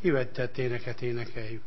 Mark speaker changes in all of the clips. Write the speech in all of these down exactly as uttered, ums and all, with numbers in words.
Speaker 1: kivettett éneket énekeljük.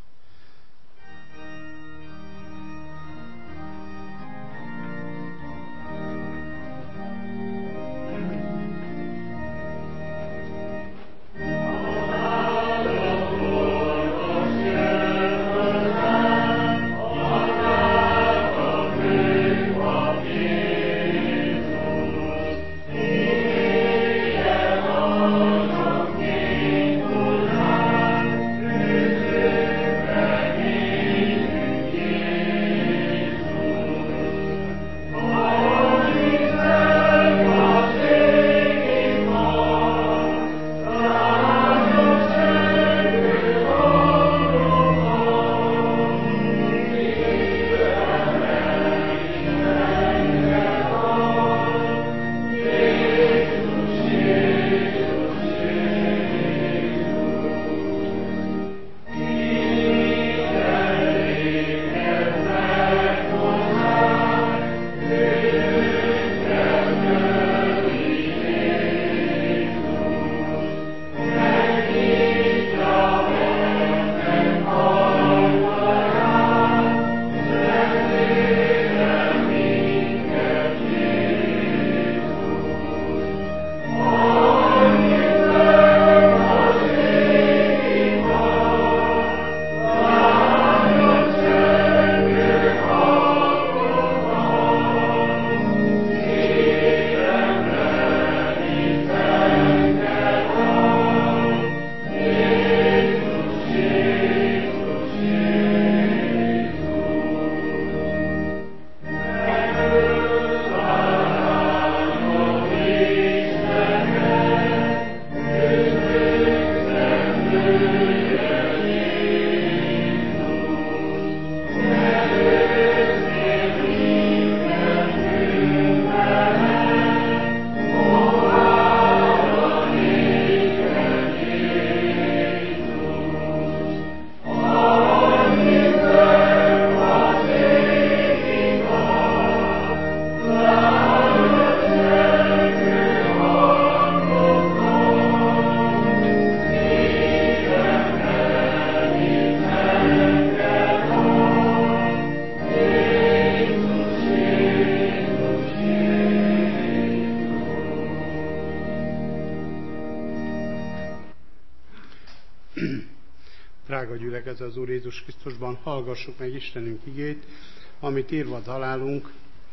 Speaker 1: Drága gyülekezet az Úr Jézus Krisztusban, hallgassuk meg Istenünk igét, amit írva találunk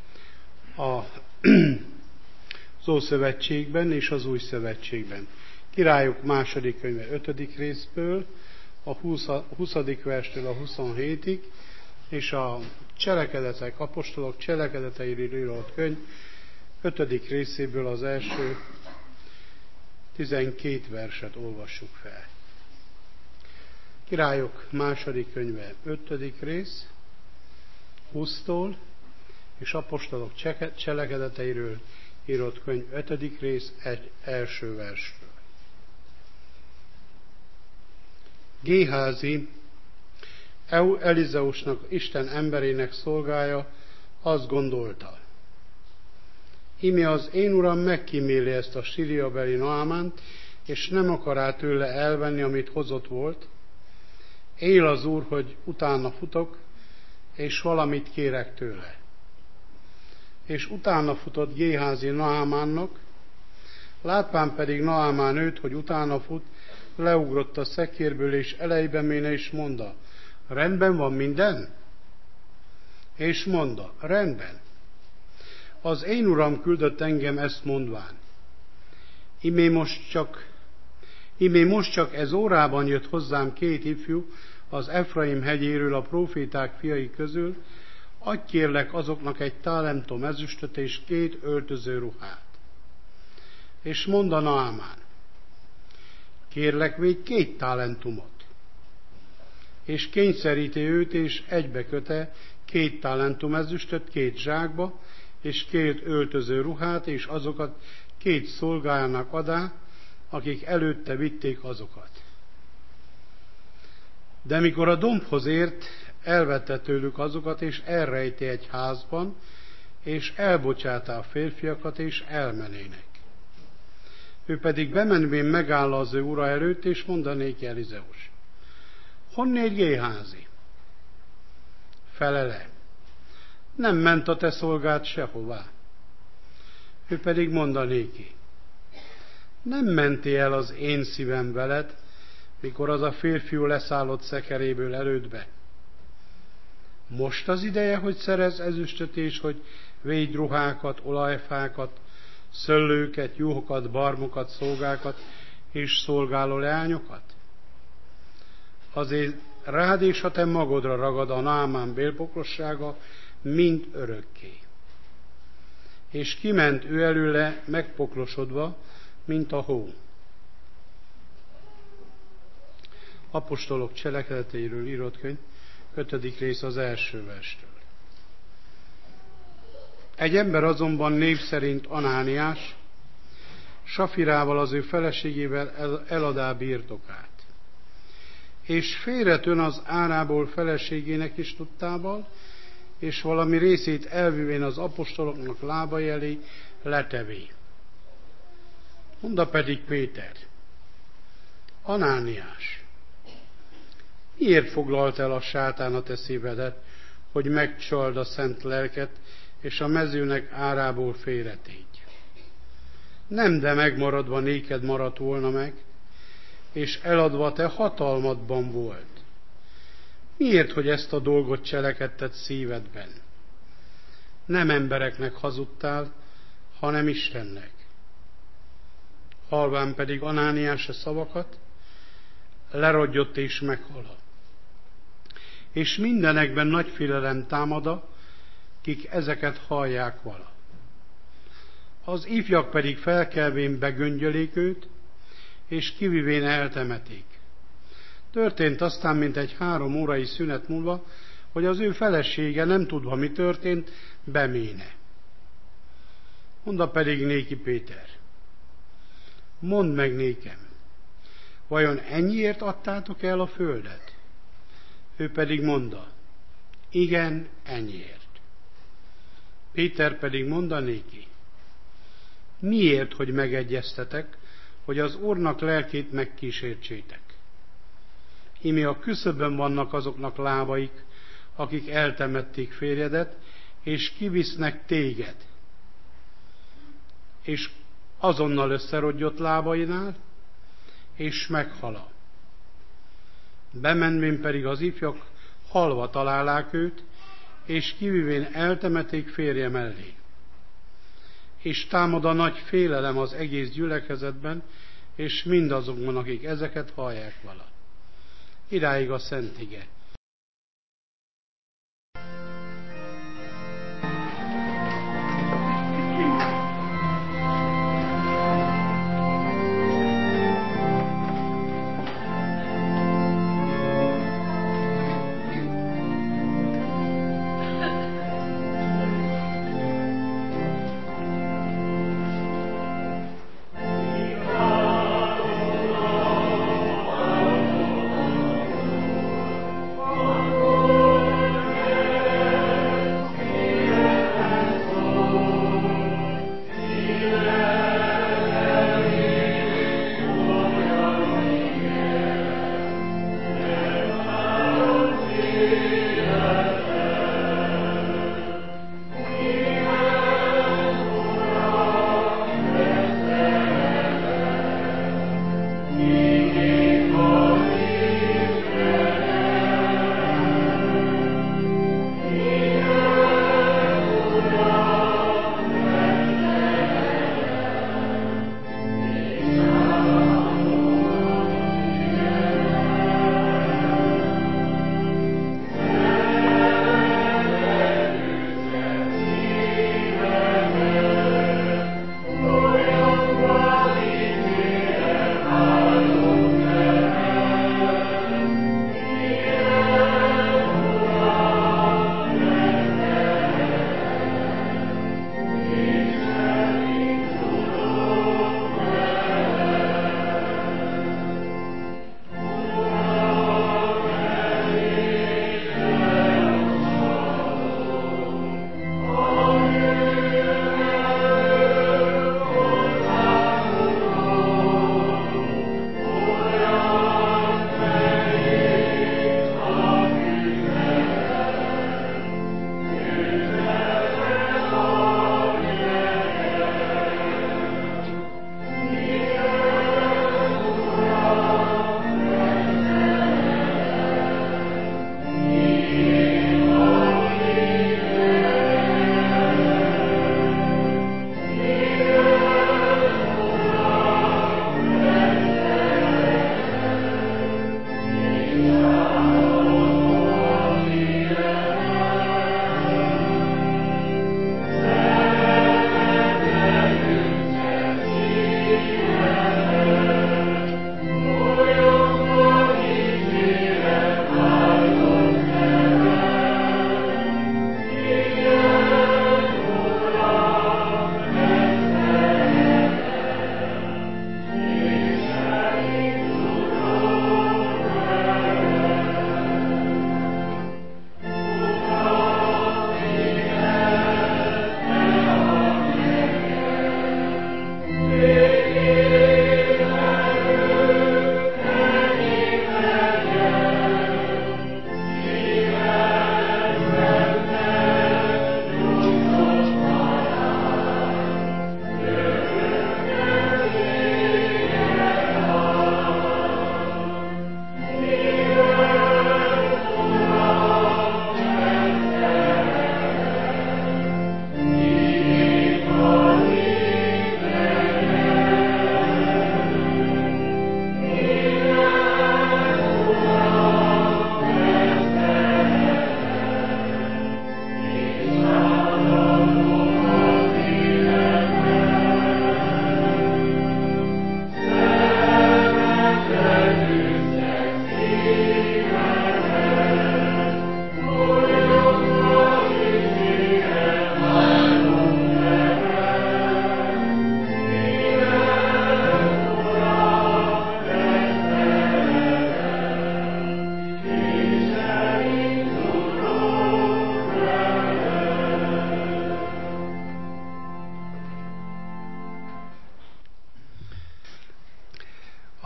Speaker 1: a az Ószövetségben és az Új Szövetségben. Királyok második könyve ötödik részből, a huszadik verstől a huszonhétig, és a Cselekedetek, apostolok cselekedeteiről írott könyv ötödik részéből az első tizenkét verset olvassuk fel. Királyok második könyve ötödik rész, húsztól, és apostolok cselekedeteiről írott könyv ötödik rész egy első versről. Géházi, Elizeusnak, Isten emberének szolgája azt gondolta: íme az én uram megkíméli ezt a síriabeli Naamánt, és nem akará tőle elvenni, amit hozott volt. Él az Úr, hogy utána futok, és valamit kérek tőle. És utána futott Géházi Naamánnak, látván pedig Naamán őt, hogy utána fut, leugrott a szekérből, és elejbe méne, és mondta: rendben van minden? És mondta: rendben. Az én uram küldött engem ezt mondván: imé most csak, imé most csak ez órában jött hozzám két ifjú az Efraim hegyéről, a próféták fiai közül, adj kérlek azoknak egy talentum ezüstöt és két öltöző ruhát. És mondta Naamán: kérlek, védj két talentumot. És kényszeríti őt, és egybeköte két talentum ezüstöt két zsákba, és két öltöző ruhát, és azokat két szolgájának adá, akik előtte vitték azokat. De mikor a dombhoz ért, elvette tőlük azokat, és elrejti egy házban, és elbocsátá a férfiakat, és elmenének. Ő pedig bemenvén megáll az ő ura előtt, és mondanéki Elizeus: honnét Géházi? Felele: nem ment a te szolgád sehová. Ő pedig mondanéki: nem menti el az én szívem veled, mikor az a férfiú leszállott szekeréből elődbe. Most az ideje, hogy szerez ezüstöt, és hogy védj ruhákat, olajfákat, szöllőket, juhokat, barmokat, szolgákat és szolgáló leányokat? Azért rád és a te magodra ragad a Námán bélpoklossága, mind örökké. És kiment ő előle megpoklosodva, mint a hó. Apostolok cselekedeteiről írott könyv, ötödik rész az első verstől. Egy ember azonban név szerint Anániás, Safirával, az ő feleségével el, eladá birtokát. És félretön az árából feleségének is tudtával, és valami részét elvívén az apostoloknak lábai elé letevé. Monda pedig Péter: Anániás, miért foglalt el a sátán a te szívedet, hogy megcsald a szent lelket, és a mezőnek árából félretégy? Nem, de megmaradva néked maradt volna meg, és eladva te hatalmadban volt. Miért, hogy ezt a dolgot cselekedted szívedben? Nem embereknek hazudtál, hanem Istennek. Halván pedig Anániás a szavakat, lerodjott és meghal. És mindenekben nagy félelem támada, kik ezeket hallják vala. Az ifjak pedig felkelvén begöngyölék őt, és kivivén eltemeték. Történt aztán, mint egy három órai szünet múlva, hogy az ő felesége, nem tudva, mi történt, beméne. Monda pedig néki Péter: mondd meg nékem, vajon ennyiért adtátok el a földet? Ő pedig mondta: igen, ennyiért. Péter pedig mondta néki: miért, hogy megegyeztetek, hogy az Úrnak lelkét megkísértsétek? Imi a küszöbön vannak azoknak lábaik, akik eltemették férjedet, és kivisznek téged. És azonnal összerodjott lábainál, és meghala. Bemenvén pedig az ifjak halva találák őt, és kivivén eltemeték férje mellé. És támad a nagy félelem az egész gyülekezetben, és mindazokban, akik ezeket hallják vala. Idáig a szent ige.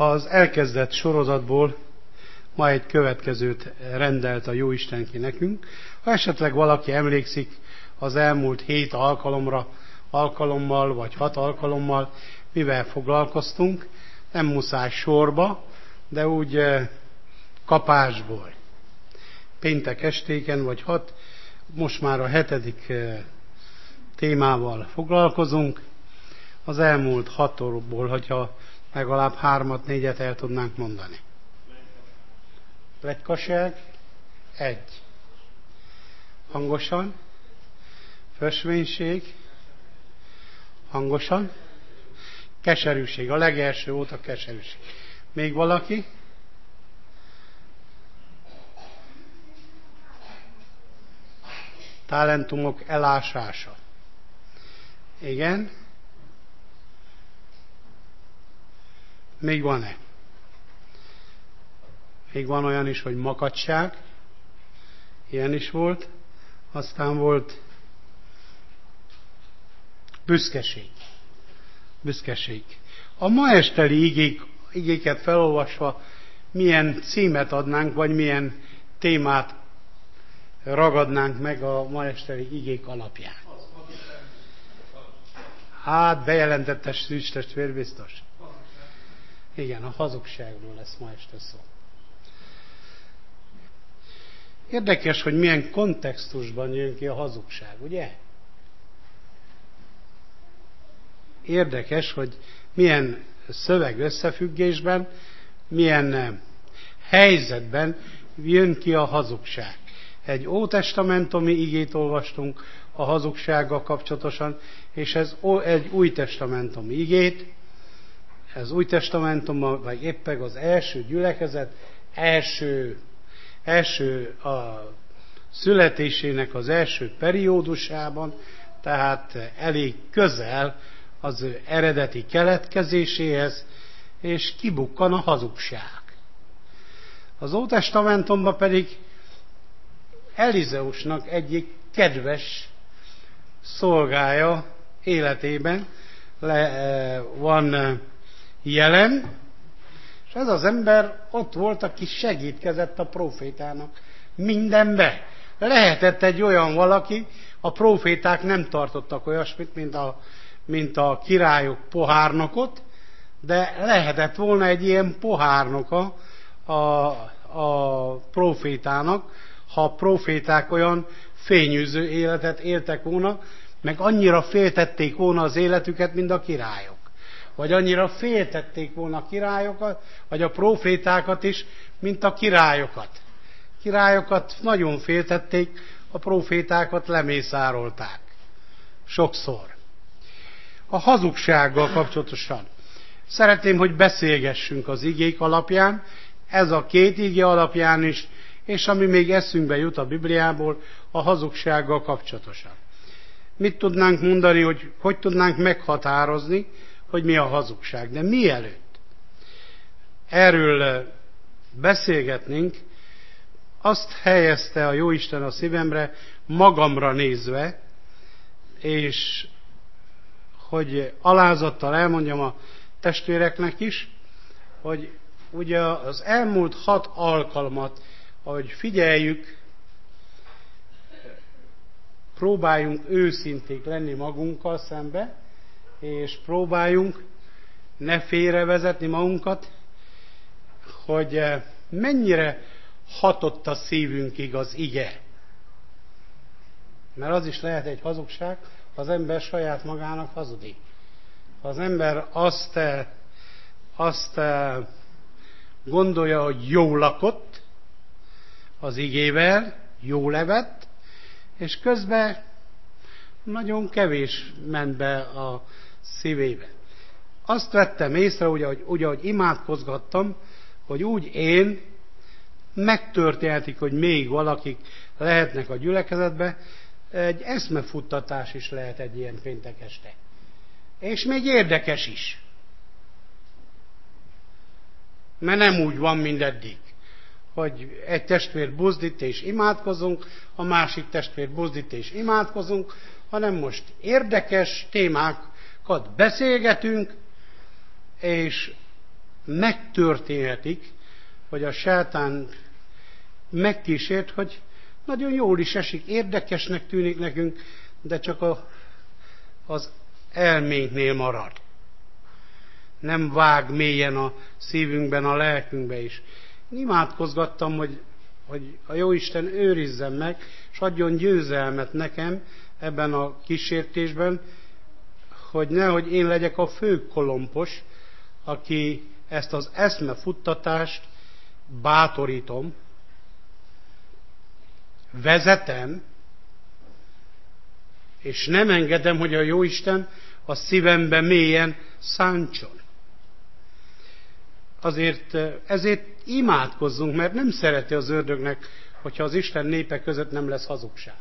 Speaker 1: Az elkezdett sorozatból ma egy következőt rendelt a Jóisten ki nekünk. Ha esetleg valaki emlékszik az elmúlt hét alkalomra, alkalommal vagy hat alkalommal, mivel foglalkoztunk, nem muszáj sorba, de úgy kapásból. Péntek estéken vagy hat, most már a hetedik témával foglalkozunk. Az elmúlt hatból, hogyha legalább hármat, négyet el tudnánk mondani. Pletykaság, egy. Hangosan. Fösvénység, hangosan. Keserűség, a legelső volt a keserűség. Még valaki? Talentumok elásása. Igen. Még van-e? Még van olyan is, hogy makacság. Ilyen is volt. Aztán volt büszkeség. Büszkeség. A ma esteli igék, igéket felolvasva milyen címet adnánk, vagy milyen témát ragadnánk meg a ma esteli igék alapján? Hát, bejelentette Szűcs testvér biztos. Igen, a hazugságról lesz ma este szó. Érdekes, hogy milyen kontextusban jön ki a hazugság, ugye? Érdekes, hogy milyen szöveg összefüggésben, milyen helyzetben jön ki a hazugság. Egy ótestamentumi igét olvastunk a hazugsággal kapcsolatosan, és ez egy újtestamentumi igét. Ez újtestamentum, vagy éppen az első gyülekezet, első, első a születésének az első periódusában, tehát elég közel az ő eredeti keletkezéséhez, és kibukkan a hazugság. Az Ótestamentumban pedig Elizeusnak egyik kedves szolgája életében le, van jelen, és ez az ember ott volt, aki segítkezett a prófétának mindenbe. Lehetett egy olyan valaki, a próféták nem tartottak olyasmit, mint a, mint a királyok pohárnokot, de lehetett volna egy ilyen pohárnoka a, a prófétának, ha a próféták olyan fényűző életet éltek volna, meg annyira féltették volna az életüket, mint a királyok. Vagy annyira féltették volna a királyokat, vagy a prófétákat is, mint a királyokat. Királyokat nagyon féltették, a prófétákat lemészárolták. Sokszor. A hazugsággal kapcsolatosan. Szeretném, hogy beszélgessünk az igék alapján, ez a két igé alapján is, és ami még eszünkbe jut a Bibliából, a hazugsággal kapcsolatosan. Mit tudnánk mondani, hogy hogy tudnánk meghatározni, hogy mi a hazugság. De mielőtt erről beszélgetnénk, azt helyezte a Jóisten a szívemre, magamra nézve, és hogy alázattal elmondjam a testvéreknek is, hogy ugye az elmúlt hat alkalmat, ahogy figyeljük, próbáljunk őszinték lenni magunkkal szembe, és próbáljunk ne félrevezetni magunkat, hogy mennyire hatott a szívünkig az ige. Mert az is lehet egy hazugság, ha az ember saját magának hazudik. Ha az ember azt, azt gondolja, hogy jó lakott az igével, jó levett, és közben nagyon kevés ment be a szívébe. Azt vettem észre, ugye, hogy, ugye, hogy imádkozgattam, hogy úgy én megtörténhetik, hogy még valakik lehetnek a gyülekezetbe, egy eszmefuttatás is lehet egy ilyen péntek este. És még érdekes is. Mert nem úgy van, mint eddig, hogy egy testvér buzdít és imádkozunk, a másik testvér buzdít és imádkozunk, hanem most érdekes témákat beszélgetünk, és megtörténhetik, hogy a sátán megkísért, hogy nagyon jól is esik, érdekesnek tűnik nekünk, de csak a, az elménknél marad. Nem vág mélyen a szívünkben, a lelkünkbe is. Én imádkozgattam, hogy, hogy a Jóisten őrizzen meg, és adjon győzelmet nekem ebben a kísértésben, hogy nehogy én legyek a fő kolompos, aki ezt az eszmefuttatást bátorítom, vezetem, és nem engedem, hogy a Jóisten a szívembe mélyen szántson. Azért, ezért imádkozzunk, mert nem szereti az ördögnek, hogyha az Isten népe között nem lesz hazugság.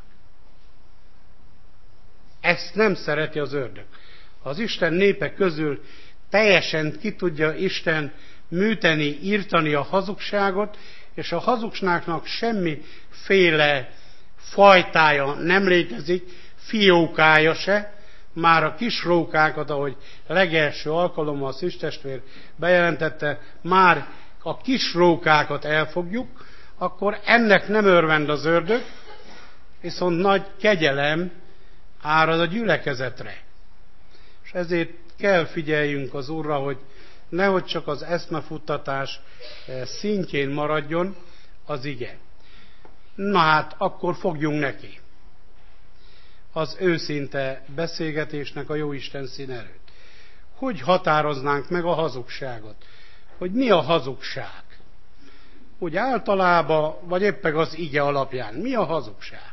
Speaker 1: Ezt nem szereti az ördög. Az Isten népe közül teljesen ki tudja Isten műteni, írtani a hazugságot, és a hazugságnak semmiféle fajtája nem létezik, fiókája se, már a kis rókákat, ahogy legelső alkalommal a szüzstestvér bejelentette, már a kis rókákat elfogjuk, akkor ennek nem örvend az ördög, viszont nagy kegyelem árad a gyülekezetre. És ezért kell figyeljünk az Úrra, hogy nehogy csak az eszmefuttatás szintjén maradjon az ige. Na hát, akkor fogjunk neki az őszinte beszélgetésnek a Jóisten színerőt. Hogy határoznánk meg a hazugságot? Hogy mi a hazugság? Úgy általában, vagy éppen az ige alapján. Mi a hazugság?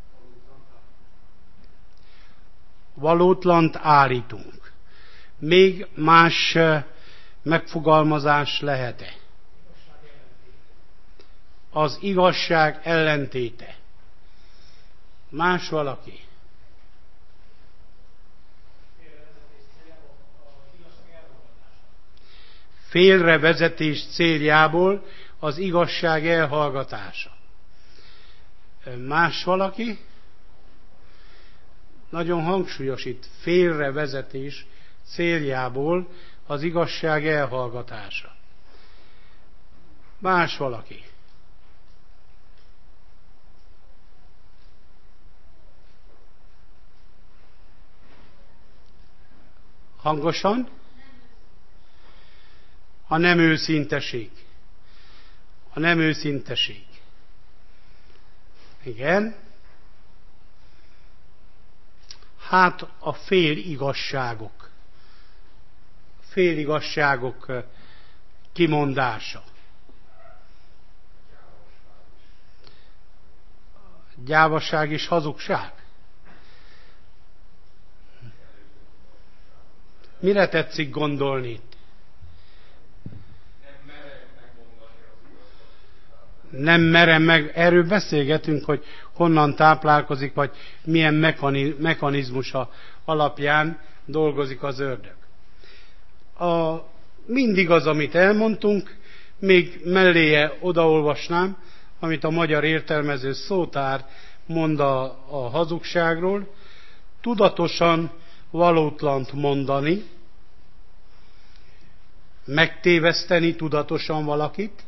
Speaker 1: Valótlant állítunk. Még más megfogalmazás lehet-e? Az igazság ellentéte. Más valaki? Félrevezetés céljából az igazság elhallgatása. Más valaki? Nagyon hangsúlyos itt, félrevezetés céljából az igazság elhallgatása. Más valaki? Hangosan? A nem őszinteség. A nem őszinteség. Igen. Hát a féligazságok. Féligazságok kimondása. Gyávaság és hazugság. Mire tetszik gondolni itt? Nem merem meg, erről beszélgetünk, hogy honnan táplálkozik, vagy milyen mechanizmusa alapján dolgozik az ördög. A, mindig az, amit elmondtunk, még melléje odaolvasnám, amit a magyar értelmező szótár mond a, a hazugságról, tudatosan valótlant mondani, megtéveszteni tudatosan valakit,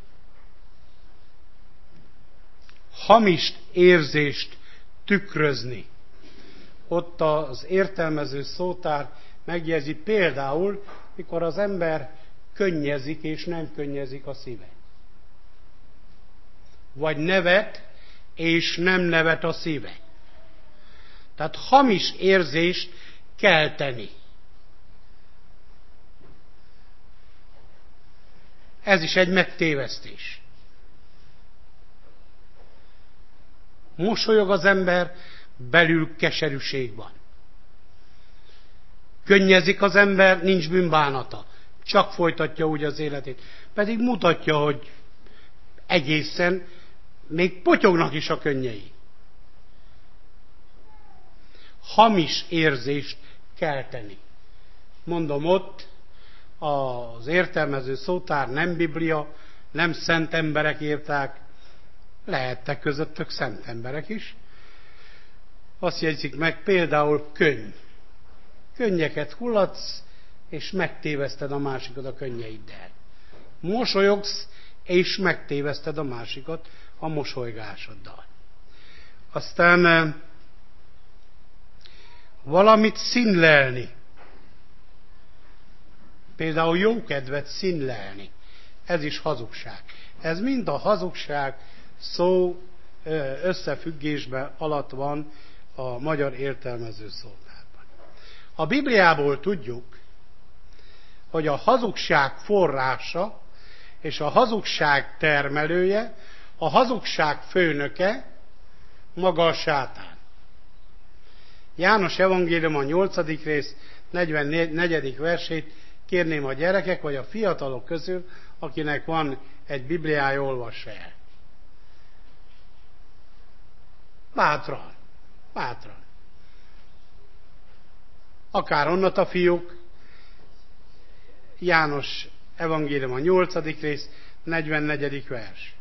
Speaker 1: hamis érzést tükrözni. Ott az értelmező szótár megjegyzi például, mikor az ember könnyezik és nem könnyezik a szíve. Vagy nevet és nem nevet a szíve. Tehát hamis érzést kelteni. Ez is egy megtévesztés. Mosolyog az ember, belül keserűség van. Könnyezik az ember, nincs bűnbánata. Csak folytatja úgy az életét. Pedig mutatja, hogy egészen még potyognak is a könnyei. Hamis érzést kelteni. Mondom, ott az értelmező szótár nem Biblia, nem szent emberek írták, lehettek közöttök szent emberek is. Azt jegyzik meg, például könny. Könnyeket hullatsz, és megtéveszted a másikat a könnyeiddel. Mosolyogsz, és megtéveszted a másikat a mosolygásoddal. Aztán valamit színlelni. Például jókedvet színlelni. Ez is hazugság. Ez mind a hazugság szó összefüggésben alatt van a magyar értelmező szolgálatban. A Bibliából tudjuk, hogy a hazugság forrása és a hazugság termelője, a hazugság főnöke maga a sátán. János evangélium a nyolcadik rész negyvennegyedik versét kérném a gyerekek vagy a fiatalok közül, akinek van egy Bibliája, olvassa el. Bátran, bátran. Akár onnat a fiúk, János evangélium a nyolcadik rész, negyvennegyedik vers.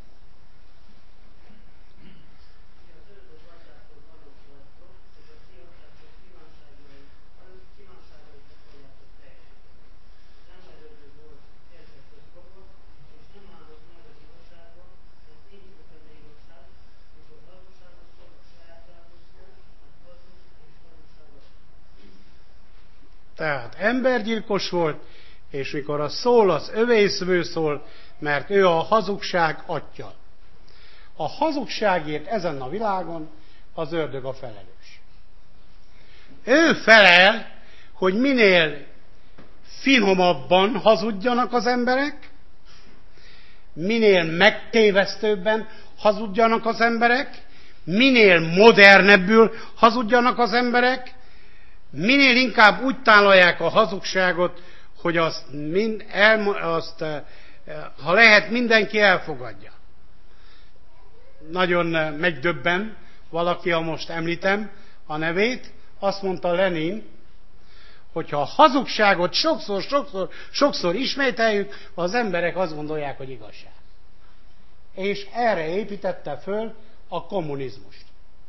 Speaker 1: Tehát embergyilkos volt, és mikor az szól, az övészvő szól, mert ő a hazugság atya. A hazugságért ezen a világon az ördög a felelős. Ő felel, hogy minél finomabban hazudjanak az emberek, minél megtévesztőbben hazudjanak az emberek, minél modernebbül hazudjanak az emberek, minél inkább úgy tálalják a hazugságot, hogy azt, mind el, azt, ha lehet, mindenki elfogadja. Nagyon megdöbben valaki, ha most említem a nevét, azt mondta Lenin, hogyha a hazugságot sokszor, sokszor, sokszor ismételjük, az emberek azt gondolják, hogy igazság. És erre építette föl a kommunizmust.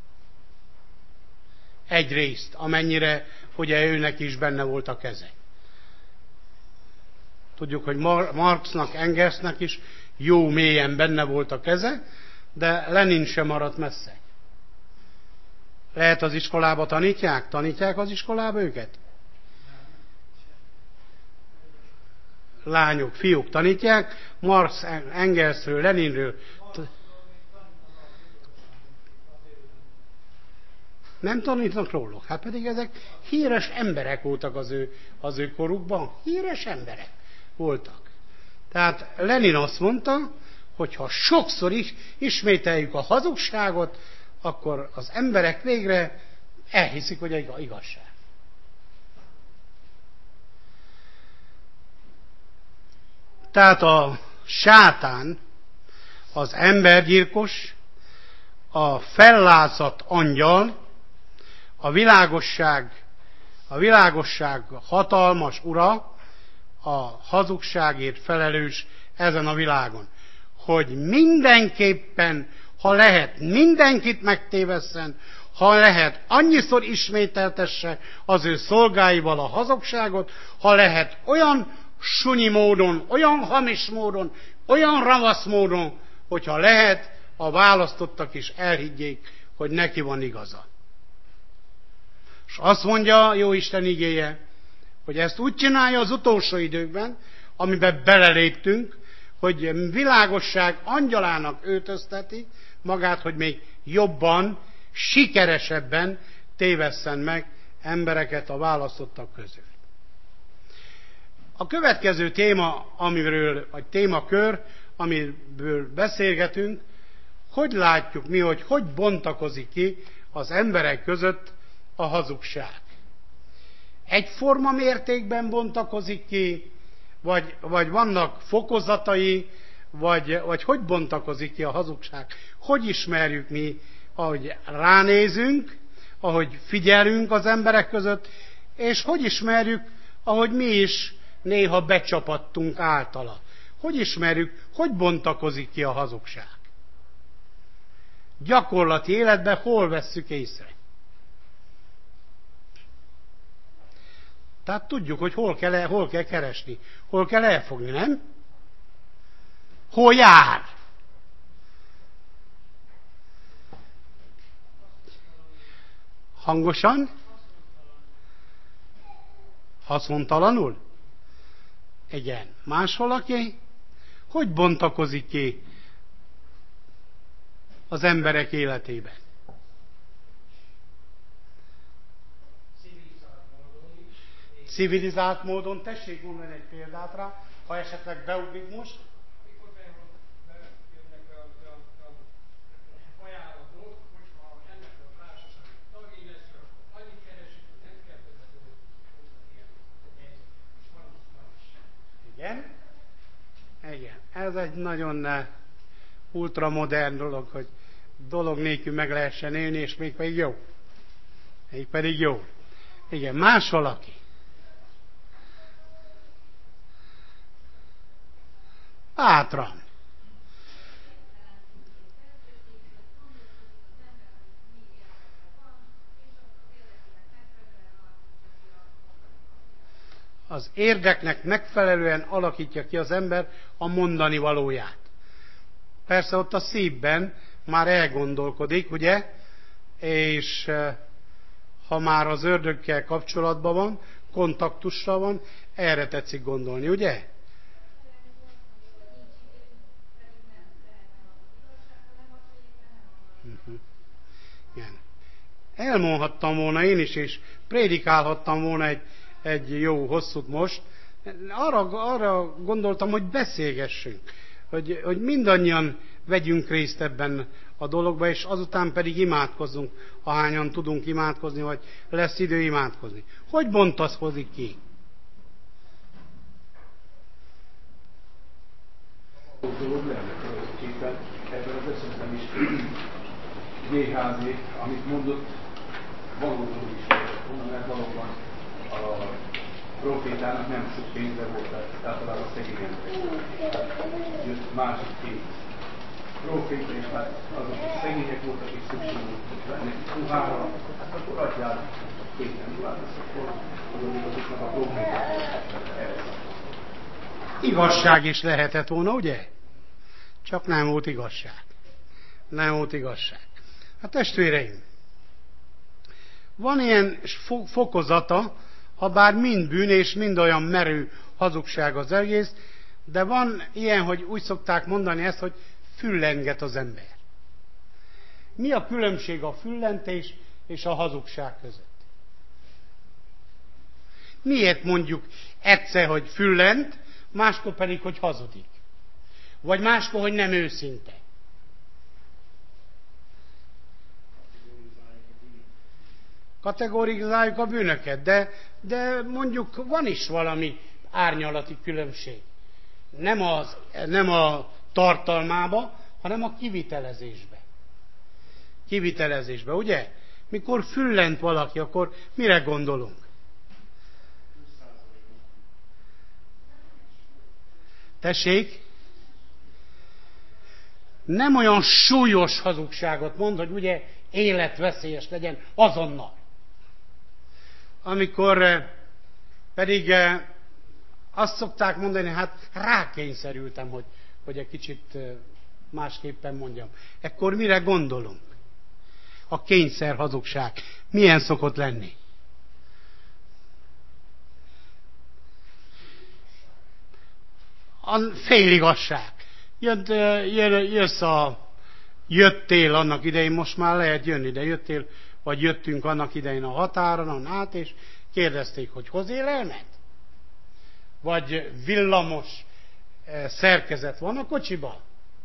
Speaker 1: Egyrészt, amennyire ugye őnek is benne volt a keze. Tudjuk, hogy Marxnak, Engelsnek is jó mélyen benne volt a keze, de Lenin sem maradt messze. Lehet az iskolába tanítják? Tanítják az iskolába őket? Lányok, fiúk tanítják, Marx, Engelsről, Leninről. Nem tanítanak róluk? Hát pedig ezek híres emberek voltak az ő, az ő korukban. Híres emberek voltak. Tehát Lenin azt mondta, hogy ha sokszor is ismételjük a hazugságot, akkor az emberek végre elhiszik, hogy egy igazság. Tehát a sátán, az embergyilkos, a fellázadt angyal, a világosság, a világosság hatalmas ura, a hazugságért felelős ezen a világon. Hogy mindenképpen, ha lehet, mindenkit megtévesszen, ha lehet, annyiszor ismételtesse az ő szolgáival a hazugságot, ha lehet, olyan sunyi módon, olyan hamis módon, olyan ravasz módon, hogyha lehet, a választottak is elhiggyék, hogy neki van igaza. És azt mondja Jóisten igéje, hogy ezt úgy csinálja az utolsó időkben, amiben beleléptünk, hogy világosság angyalának öltözteti magát, hogy még jobban, sikeresebben tévesszen meg embereket a választottak közül. A következő téma, amiről, vagy témakör, amiről beszélgetünk, hogy látjuk mi, hogy hogy bontakozik ki az emberek között a hazugság. Egyforma mértékben bontakozik ki, vagy, vagy vannak fokozatai, vagy, vagy hogy bontakozik ki a hazugság. Hogy ismerjük mi, ahogy ránézünk, ahogy figyelünk az emberek között, és hogy ismerjük, ahogy mi is néha becsapattunk általa. Hogy ismerjük, hogy bontakozik ki a hazugság. Gyakorlati életben hol vesszük észre? Tehát tudjuk, hogy hol kell, hol kell keresni, hol kell elfogni, nem? Hol jár? Hangosan? Haszontalanul? Igen. Más valaki? Hogy bontakozik ki az emberek életében? Civilizált módon. Tessék mondani egy példát rá, ha esetleg beugrik most.
Speaker 2: Mikor bejönnek a ajánlatok, hogyha ennek a társaság tagjai lesz, akkor annyit keresik, hogy nem kell többet dolgozni. Ilyen helyzet. És van, van is.
Speaker 1: Igen. Igen. Ez egy nagyon ultramodern dolog, hogy dolog nélkül meg lehessen élni, és még pedig jó. Még pedig jó. Igen. Más valaki. Bátran. Az érdeknek megfelelően alakítja ki az ember a mondani valóját. Persze ott a szívben már elgondolkodik, ugye? És ha már az ördögkel kapcsolatban van, kontaktussal van, erre tetszik gondolni, ugye? Igen. Elmondhattam volna én is, és prédikálhattam volna egy, egy jó hosszút most. Arra, arra gondoltam, hogy beszélgessünk, hogy, hogy mindannyian vegyünk részt ebben a dologba, és azután pedig imádkozzunk, ahányan tudunk imádkozni, vagy lesz idő imádkozni. Hogy bontaszkodik ki?
Speaker 3: Dolog lenne képen ebben az esetben is Géházi, amit mondott, valóban is volna, mert valóban a profétának nem sok pénze volt, tehát általában szegény emberek. Jött másik két proféta, és hát azok a szegények voltak, és szükség volt nekik ruhára, hát akkor adjál kéten ruhát, és akkor azoknak a profétának.
Speaker 1: Igazság is lehetett volna, ugye? Csak nem volt igazság. Nem volt igazság. Hát testvéreim, van ilyen fokozata, ha bár mind bűn és mind olyan merő hazugság az egész, de van ilyen, hogy úgy szokták mondani ezt, hogy füllenget az ember. Mi a különbség a füllentés és a hazugság között? Miért mondjuk egyszer, hogy füllent, máskor pedig, hogy hazudik? Vagy máskor, hogy nem őszinte? Kategorizáljuk a bűnöket, de, de mondjuk van is valami árnyalati különbség. Nem, az, nem a tartalmába, hanem a kivitelezésbe. Kivitelezésbe, ugye? Mikor füllent valaki, akkor mire gondolunk? Tessék? Nem olyan súlyos hazugságot mond, hogy ugye életveszélyes legyen azonnal. Amikor pedig azt szokták mondani, hát rákényszerültem, hogy, hogy egy kicsit másképpen mondjam. Ekkor mire gondolunk? A kényszer hazugság milyen szokott lenni? A féligasság. Jött, jössz a, jöttél annak idején, most már lehet jönni, de jöttél, vagy jöttünk annak idején a határon át, és kérdezték, hogy hozélelmet? Vagy villamos szerkezet van a kocsiba?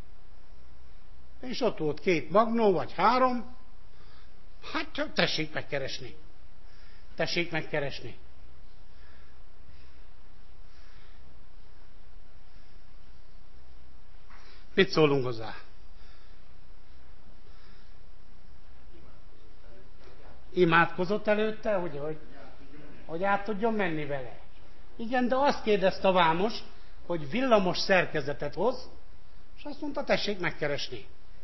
Speaker 1: És ott volt két magnó, vagy három. Hát csak tessék megkeresni. Tessék megkeresni. Mit szólunk hozzá? Imádkozott előtte, ugye, hogy, hogy át tudjon menni vele. Igen, de azt kérdezte a vámos, hogy villamos szerkezetet hoz, és azt mondta, tessék megkeresni.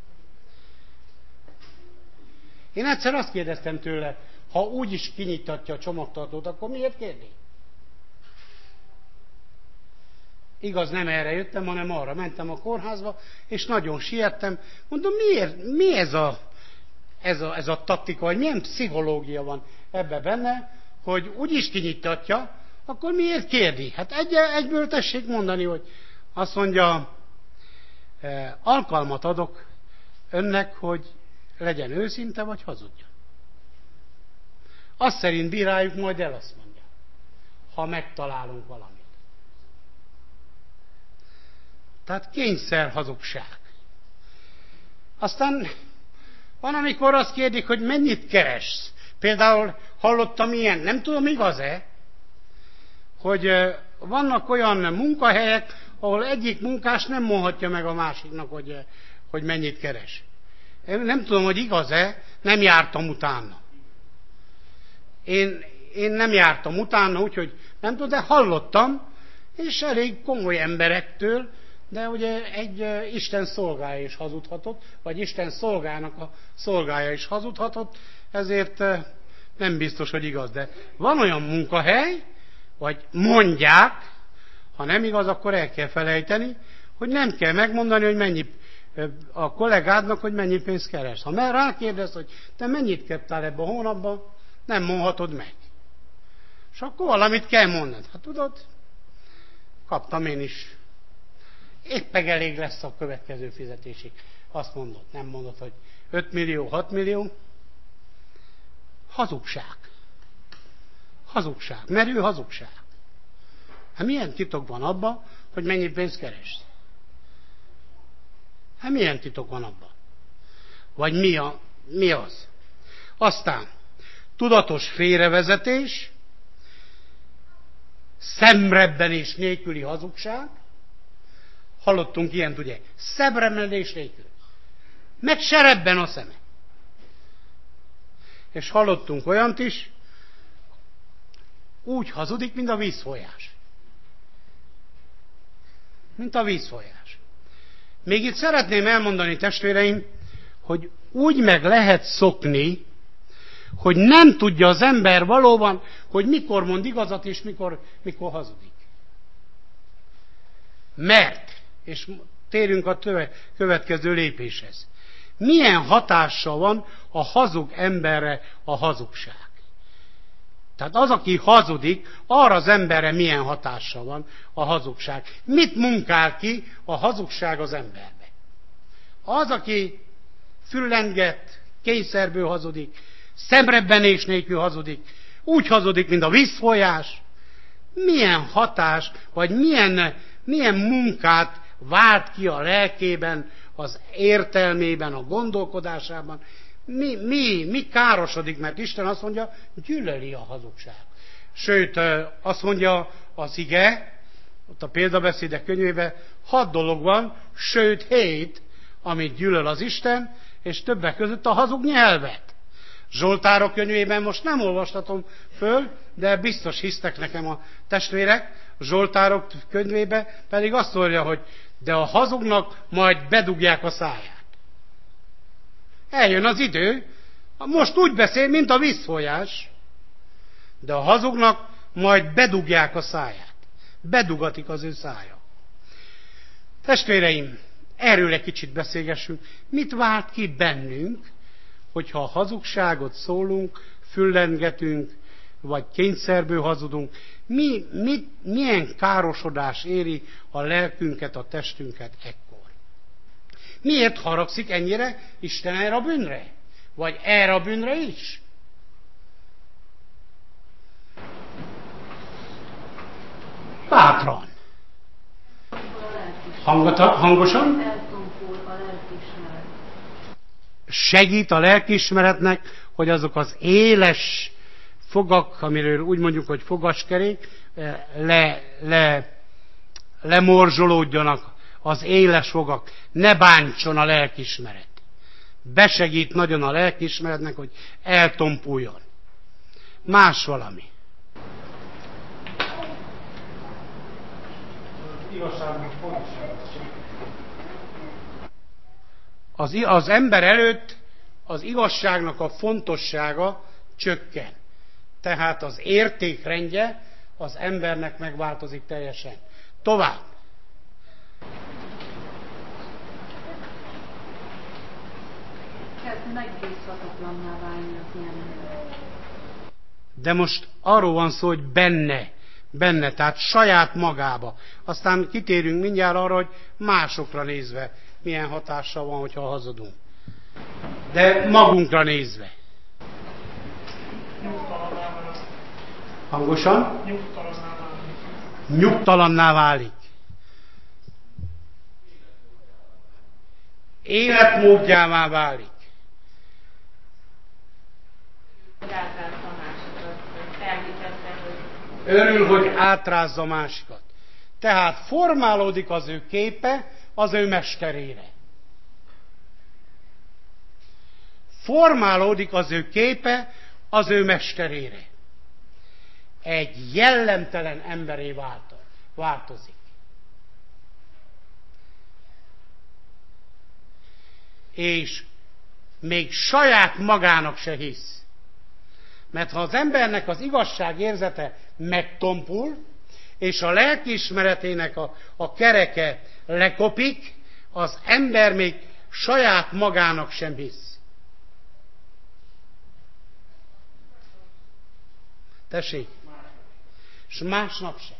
Speaker 1: Én egyszer azt kérdeztem tőle, ha úgy is kinyitatja a csomagtartót, akkor miért kérdi? Igaz, nem erre jöttem, hanem arra mentem a kórházba, és nagyon siettem. Mondom, miért, mi ez a, ez a, ez a taktika, vagy milyen pszichológia van ebbe benne, hogy úgyis kinyitatja, akkor miért kérdi? Hát egy, egyből tessék mondani, hogy azt mondja, eh, alkalmat adok önnek, hogy legyen őszinte, vagy hazudja. Azt szerint bíráljuk, majd el azt mondja, ha megtalálunk valamit. Tehát kényszer hazugság. Aztán van, amikor azt kérdik, hogy mennyit keressz. Például hallottam ilyen, nem tudom, igaz-e, hogy vannak olyan munkahelyek, ahol egyik munkás nem mondhatja meg a másiknak, hogy, hogy mennyit keres. Én nem tudom, hogy igaz-e, nem jártam utána. Én, én nem jártam utána, úgyhogy nem tudom, de hallottam, és elég komoly emberektől, de ugye egy Isten szolgája is hazudhatott, vagy Isten szolgának a szolgája is hazudhatott, ezért nem biztos, hogy igaz. De van olyan munkahely, vagy mondják, ha nem igaz, akkor el kell felejteni, hogy nem kell megmondani, hogy mennyi a kollégádnak, hogy mennyi pénzt keres. Ha már rákérdez, hogy te mennyit kaptál ebben a hónapban, nem mondhatod meg. És akkor valamit kell mondani. Hát tudod, kaptam én is. Éppen elég lesz a következő fizetésig. Azt mondod, nem mondod, hogy öt millió, hat millió. Hazugság. Hazugság. Merő hazugság. Hát milyen titok van abban, hogy mennyi pénzt keresd? Hát milyen titok van abban? Vagy mi, a, mi az? Aztán tudatos félrevezetés, szemrebbenés nélküli hazugság. Hallottunk ilyent, ugye? Szemrebbenés nélkül. Meg se rebben a szeme. És hallottunk olyant is, úgy hazudik, mint a vízfolyás. Mint a vízfolyás. Még itt szeretném elmondani, testvéreim, hogy úgy meg lehet szokni, hogy nem tudja az ember valóban, hogy mikor mond igazat, és mikor, mikor hazudik. Mert, és térjünk a töve, következő lépéshez. Milyen hatással van a hazug emberre a hazugság? Tehát az, aki hazudik, arra az emberre milyen hatással van a hazugság. Mit munkál ki a hazugság az emberbe? Az, aki füllenget, kényszerből hazudik, szemrebbenés nélkül hazudik, úgy hazudik, mint a vízfolyás, milyen hatás, vagy milyen, milyen munkát vált ki a lelkében, az értelmében, a gondolkodásában, mi, mi, mi károsodik, mert Isten azt mondja, gyűlöli a hazugság. Sőt, azt mondja az ige, ott a példabeszédek könyvében, hat dolog van, sőt hét, amit gyűlöl az Isten, és többek között a hazug nyelvet. Zsoltárok könyvében most nem olvastatom föl, de biztos hisztek nekem a testvérek, a Zsoltárok könyvében pedig azt mondja, hogy de a hazugnak majd bedugják a száját. Eljön az idő, most úgy beszél, mint a vízfolyás, de a hazugnak majd bedugják a száját. Bedugatik az ő szája. Testvéreim, erről egy kicsit beszélgessünk. Mit vált ki bennünk, hogyha a hazugságot szólunk, füllengetünk, vagy kényszerből hazudunk? Mi, mi, milyen károsodás éri a lelkünket, a testünket ekkor? Miért haragszik ennyire Isten erre a bűnre? Vagy erre a bűnre is? Bátran. Hangota, hangosan?
Speaker 4: Eltompul a lelkiismeret.
Speaker 1: Segít a lelkiismeretnek, hogy azok az éles fogak, amiről úgy mondjuk, hogy fogaskerék, le, le, lemorzsolódjanak az éles fogak, ne bántson a lelkiismeret. Besegít nagyon a lelkiismeretnek, hogy eltompuljon. Más valami. Az, az ember előtt az igazságnak a fontossága csökken. Tehát az értékrendje az embernek megváltozik teljesen. Tovább.
Speaker 4: lehet megbízhatatlanná válni az ilyen emberek.
Speaker 1: De most arról van szó, hogy benne, benne, tehát saját magába. Aztán kitérünk mindjárt arra, hogy másokra nézve milyen hatással van, hogyha hazudunk. De magunkra nézve. Hangosan? Nyugtalanná válik. Életmódjává válik. Örül, hogy átrázza a másikat. Tehát formálódik az ő képe az ő mesterére. Formálódik az ő képe az ő mesterére. Egy jellemtelen emberé változik. És még saját magának se hisz. Mert ha az embernek az igazság érzete megtompul, és a lelkiismeretének a, a kereke lekopik, az ember még saját magának sem hisz. Tessék? És másnap se.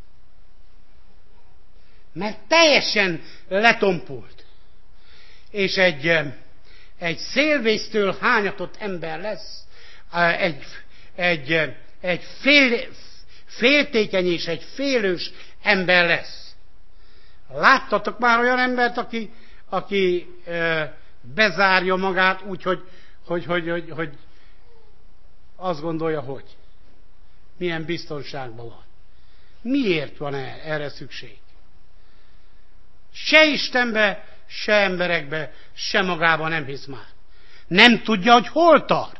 Speaker 1: Mert teljesen letompult. És egy, egy szélvésztől hányatott ember lesz, egy, egy, egy fél, féltékeny és egy félős ember lesz. Láttatok már olyan embert, aki, aki e, bezárja magát úgy, hogy, hogy, hogy, hogy, hogy azt gondolja, hogy milyen biztonságban van. Miért van erre szükség? Se Istenbe, se emberekbe, se magában nem hisz már. Nem tudja, hogy hol tart.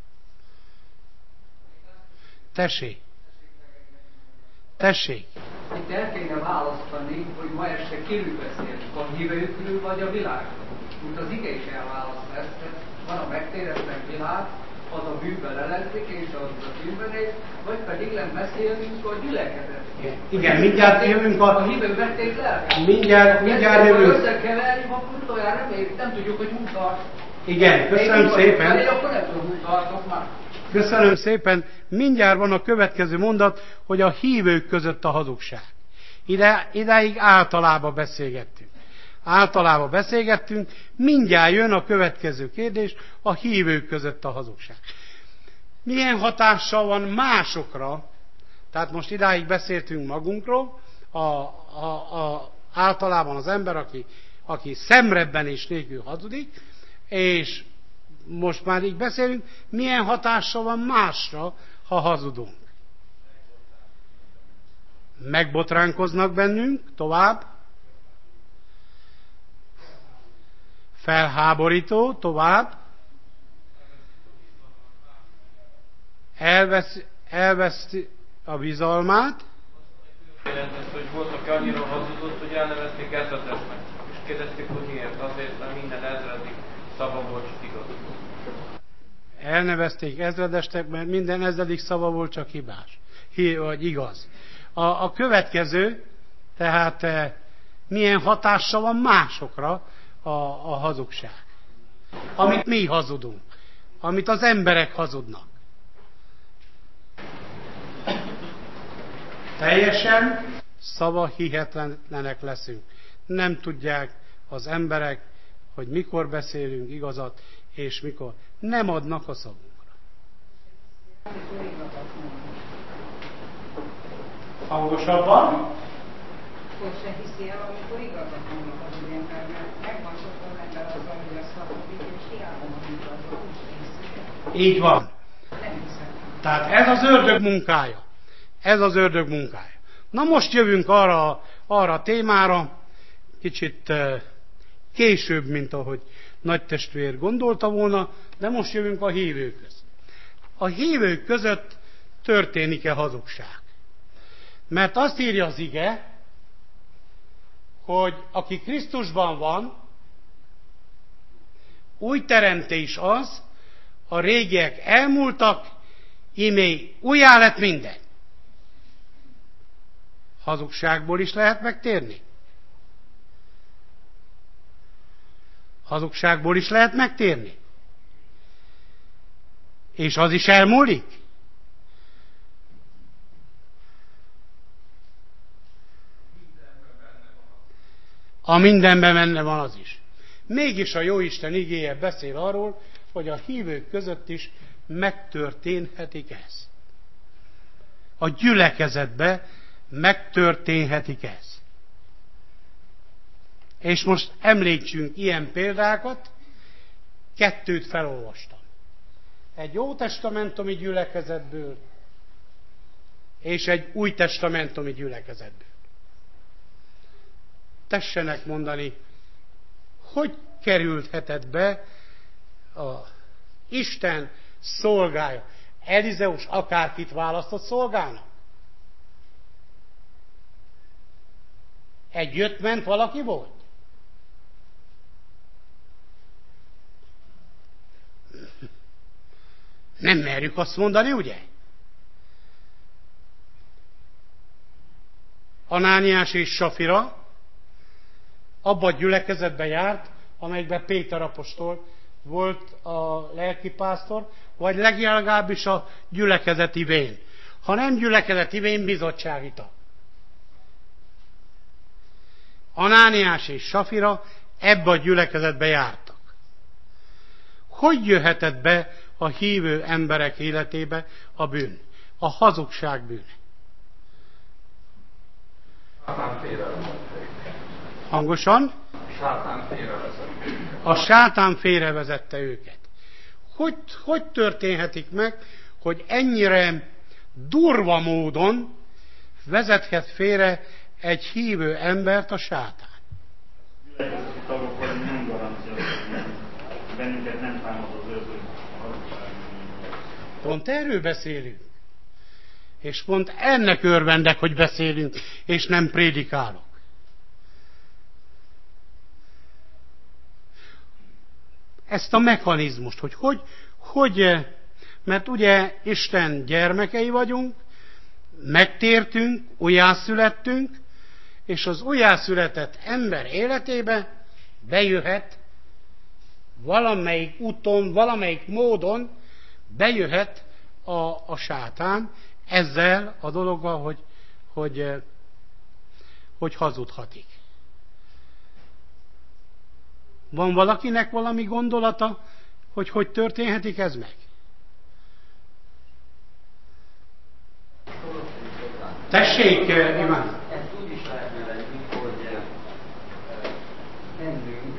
Speaker 1: Tessék. Tessék.
Speaker 5: Itt el kéne választani, hogy ma este kiről beszélünk, a hívőkről vagy a világról. Úgy az ige is elválaszt ezt, van a megtéreztek világ, az a bűnben lelezik, és az a bűnben él, vagy pedig nem beszélünk a gyülekezetről.
Speaker 1: Igen, mindjárt jövünk a...
Speaker 5: A hívő vették lelket.
Speaker 1: Mindjárt, mindjárt jövünk.
Speaker 5: Ha összekeverjük, akkor utoljára nem, nem tudjuk, hogy hol tart.
Speaker 1: Igen, köszönöm szépen.
Speaker 5: Én akkor nem tudom, hogy tartok már.
Speaker 1: Köszönöm szépen. Mindjárt van a következő mondat, hogy a hívők között a hazugság. Ide, idáig általában beszélgettünk. Általában beszélgettünk, mindjárt jön a következő kérdés, a hívők között a hazugság. Milyen hatással van másokra, tehát most idáig beszéltünk magunkról, a, a, a, általában az ember, aki, aki szemrebben és nélkül hazudik, és most már így beszélünk, milyen hatással van másra, ha hazudunk. Megbotránkoznak bennünk, tovább. Felháborító, tovább. Elvesz, elveszti a bizalmát.
Speaker 6: Jelentett, hogy voltak annyira hazudott, hogy elnevezték ezredesnek. És kérdezték, hogy miért? Azért, mert minden ezredik szava volt csak igaz.
Speaker 1: Elnevezték ezredesnek, mert minden ezredik szava volt csak hibás. Hi, vagy igaz. A, a következő, tehát e, milyen hatással van másokra a, a hazugság. Amit mi hazudunk. Amit az emberek hazudnak. Teljesen szava hihetlenek leszünk. Nem tudják az emberek, hogy mikor beszélünk igazat, és mikor. Nem adnak a szavunkra. Hangosabban?
Speaker 7: Sose hiszi el, amikor igazat mondnak az ember, mert megvan sokkal az ember azzal, hogy azt hazudik, és hiába mondjuk az, úgy
Speaker 1: Így van.
Speaker 7: nem hiszem.
Speaker 1: Tehát ez az ördög munkája. Ez az ördög munkája. Na most jövünk arra, arra a témára, kicsit uh, később, mint ahogy nagy testvér gondolta volna, de most jövünk a hívőkhöz. A hívők között történik-e hazugság? Mert azt írja az ige, hogy aki Krisztusban van, új teremtés az, a régiek elmúltak, ímé újjá lett minden. Hazugságból is lehet megtérni? Hazugságból is lehet megtérni? És az is elmúlik? A mindenben benne van az is. Mégis a Jóisten igéje beszél arról, hogy a hívők között is megtörténhetik ez. A gyülekezetbe megtörténhetik ez. És most említsünk ilyen példákat, kettőt felolvastam. Egy ótestamentumi gyülekezetből, és egy újtestamentumi gyülekezetből. Tessenek mondani, hogy kerülhetett be a Isten szolgája. Elizeus akárkit választott szolgálnak? Egy jött-ment valaki volt? Nem merjük azt mondani, ugye? Anániás és Safira abba a gyülekezetbe járt, amelyikben Péter apostol volt a lelkipásztor, vagy legalábbis a gyülekezeti vén. Ha nem gyülekezeti vén, bizottsági tag. Anániás és Safira ebbe a gyülekezetbe jártak. Hogy jöhetett be a hívő emberek életébe a bűn? A hazugság bűne. Hangosan?
Speaker 3: Sátán félrevezette.
Speaker 1: A sátán félrevezette őket. Hogy, hogy történhetik meg, hogy ennyire durva módon vezethet félre egy hívő embert a sátán?
Speaker 8: Gyülekezeti tagok vagy nem garancia, hogy bennünket nem támad az őrző hazugság.
Speaker 1: Pont erről beszélünk. És pont ennek örvendek, hogy beszélünk, és nem prédikálok. Ezt a mechanizmust, hogy hogy, hogy, mert ugye Isten gyermekei vagyunk, megtértünk, újjászülettünk, és az újjászületett ember életébe bejöhet valamelyik úton, valamelyik módon bejöhet a, a sátán ezzel a dologgal, hogy, hogy, hogy hazudhatik. Van valakinek valami gondolata, hogy hogy történhetik ez meg? Tessék, Iván!
Speaker 9: Ezt úgy is lehet nevezni, hogy bennünk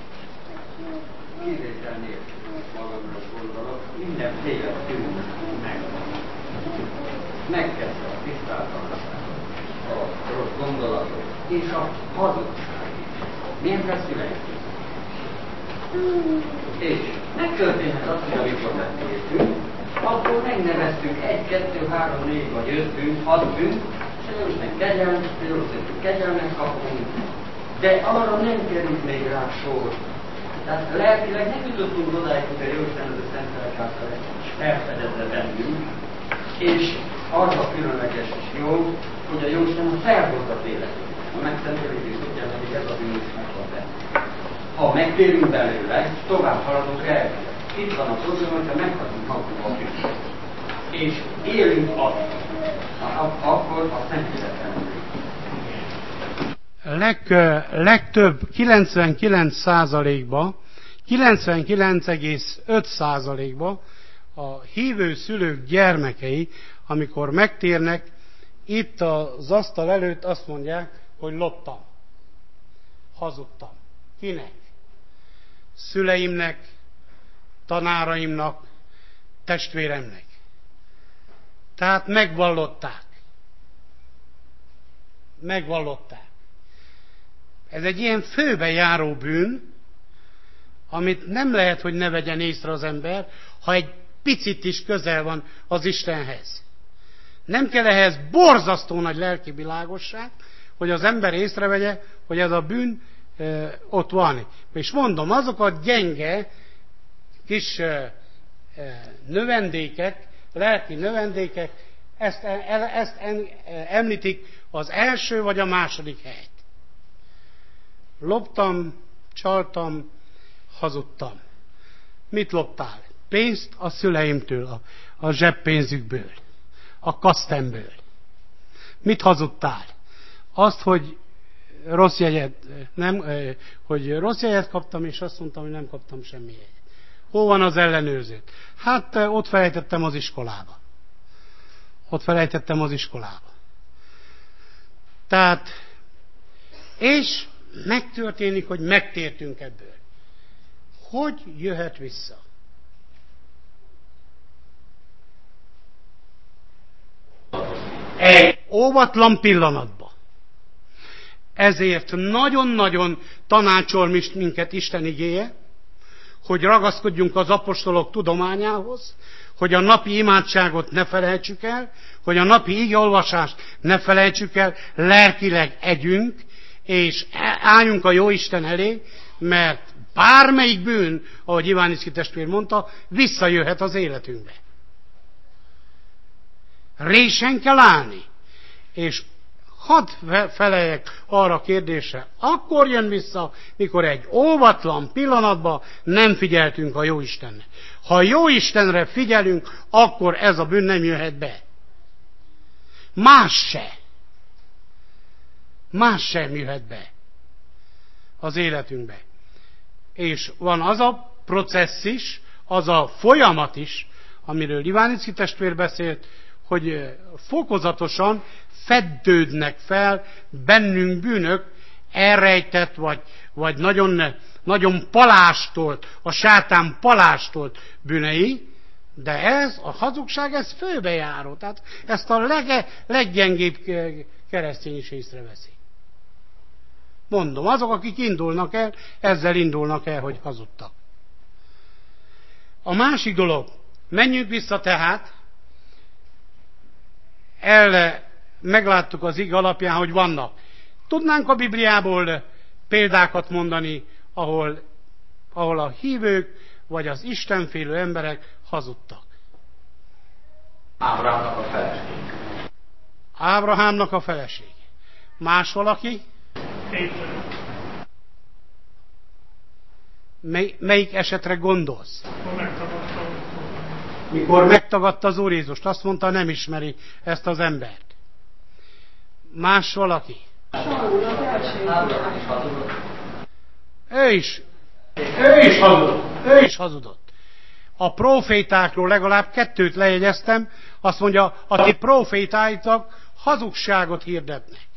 Speaker 9: kivétel nélkül magamra gondolok, mindenféle tűn megvan. Megkezdve a tisztátalanság, a rossz gondolatok és a hazugság is. Milyen születik? És megtörténhet az, hogy amikor megtértünk, akkor megneveztünk egy, kettő, három, négy vagy öt bűnt, hat bűnt, és az Isten kegyelmet, az kegyelmet kapunk, de arra nem került még rá sor. Tehát lelkileg nem jutottunk odáig, hogy a Jóisten az a Szentelek által felfedezze bennünk, és az a különleges és jó, hogy a Jóisten a felhozott életünk. A megszentelődés tudja, hogy ez a bűn is megvan benne. Ha megtérünk belőle, tovább haladunk el. Itt van a probléma, hogyha meghagyunk magunk a bűnt. És élünk azt, akkor a Szentlélek
Speaker 1: Leg, legtöbb kilencvenkilenc százalékban, kilencvenkilenc egész öt százalékban a hívő szülők gyermekei, amikor megtérnek, itt az asztal előtt azt mondják, hogy loptam, hazudtam. Kinek? Szüleimnek, tanáraimnak, testvéremnek. Tehát megvallották. Megvallották. Ez egy ilyen főbe járó bűn, amit nem lehet, hogy ne vegyen észre az ember, ha egy picit is közel van az Istenhez. Nem kell ehhez borzasztó nagy lelki világosság, hogy az ember észrevegye, hogy ez a bűn e, ott van. És mondom, azok a gyenge kis e, e, növendékek, lelki növendékek, ezt, ezt említik az első vagy a második helyt. Loptam, csaltam, hazudtam. Mit loptál? pénzt a szüleimtől, a, a zseppénzükből, a kasztemből. Mit hazudtál? Azt, hogy rossz jegyet, nem, hogy rossz jegyet kaptam, és azt mondtam, hogy nem kaptam semmi jegyet. Hol van az ellenőrzőt? Hát ott felejtettem az iskolába. Ott felejtettem az iskolába. Tehát, és megtörténik, hogy megtértünk ebből. Hogy jöhet vissza? Egy óvatlan pillanatban. Ezért nagyon-nagyon tanácsol minket Isten igéje, hogy ragaszkodjunk az apostolok tudományához, hogy a napi imádságot ne felejtsük el, hogy a napi igeolvasást ne felejtsük el, lelkileg együnk, és álljunk a Jóisten elé, mert bármelyik bűn, ahogy Iványiszki testvér mondta, visszajöhet az életünkbe. Résen kell állni. És hadd feleljek arra a kérdésre, akkor jön vissza, mikor egy óvatlan pillanatban nem figyeltünk a Jóistenre. Ha a Jóistenre figyelünk, akkor ez a bűn nem jöhet be. Más se. Más sem jöhet be az életünkbe. És van az a processz is, az a folyamat is, amiről Iványiszki testvér beszélt, hogy fokozatosan feddődnek fel bennünk bűnök, elrejtett, vagy, vagy nagyon, nagyon palástolt, a sátán palástolt bűnei, de ez, a hazugság, ez főbejáró. Tehát ezt a lege, leggyengébb keresztény is észreveszi. Mondom, azok, akik indulnak el, ezzel indulnak el, hogy hazudtak. A másik dolog, menjünk vissza tehát, el megláttuk az ige alapján, hogy vannak. Tudnánk a Bibliából példákat mondani, ahol, ahol a hívők, vagy az istenfélő emberek hazudtak.
Speaker 9: Ábrahámnak a felesége.
Speaker 1: Ábrahámnak a felesége. Más valaki? Mely, melyik esetre gondolsz? Mikor megtagadta az Úr Jézust, azt mondta, nem ismeri ezt az embert. Más valaki? Ő is. Ő is hazudott. Ő is hazudott. A profétákról legalább kettőt lejegyeztem, azt mondja, a ti profétáitok hazugságot hirdetnek.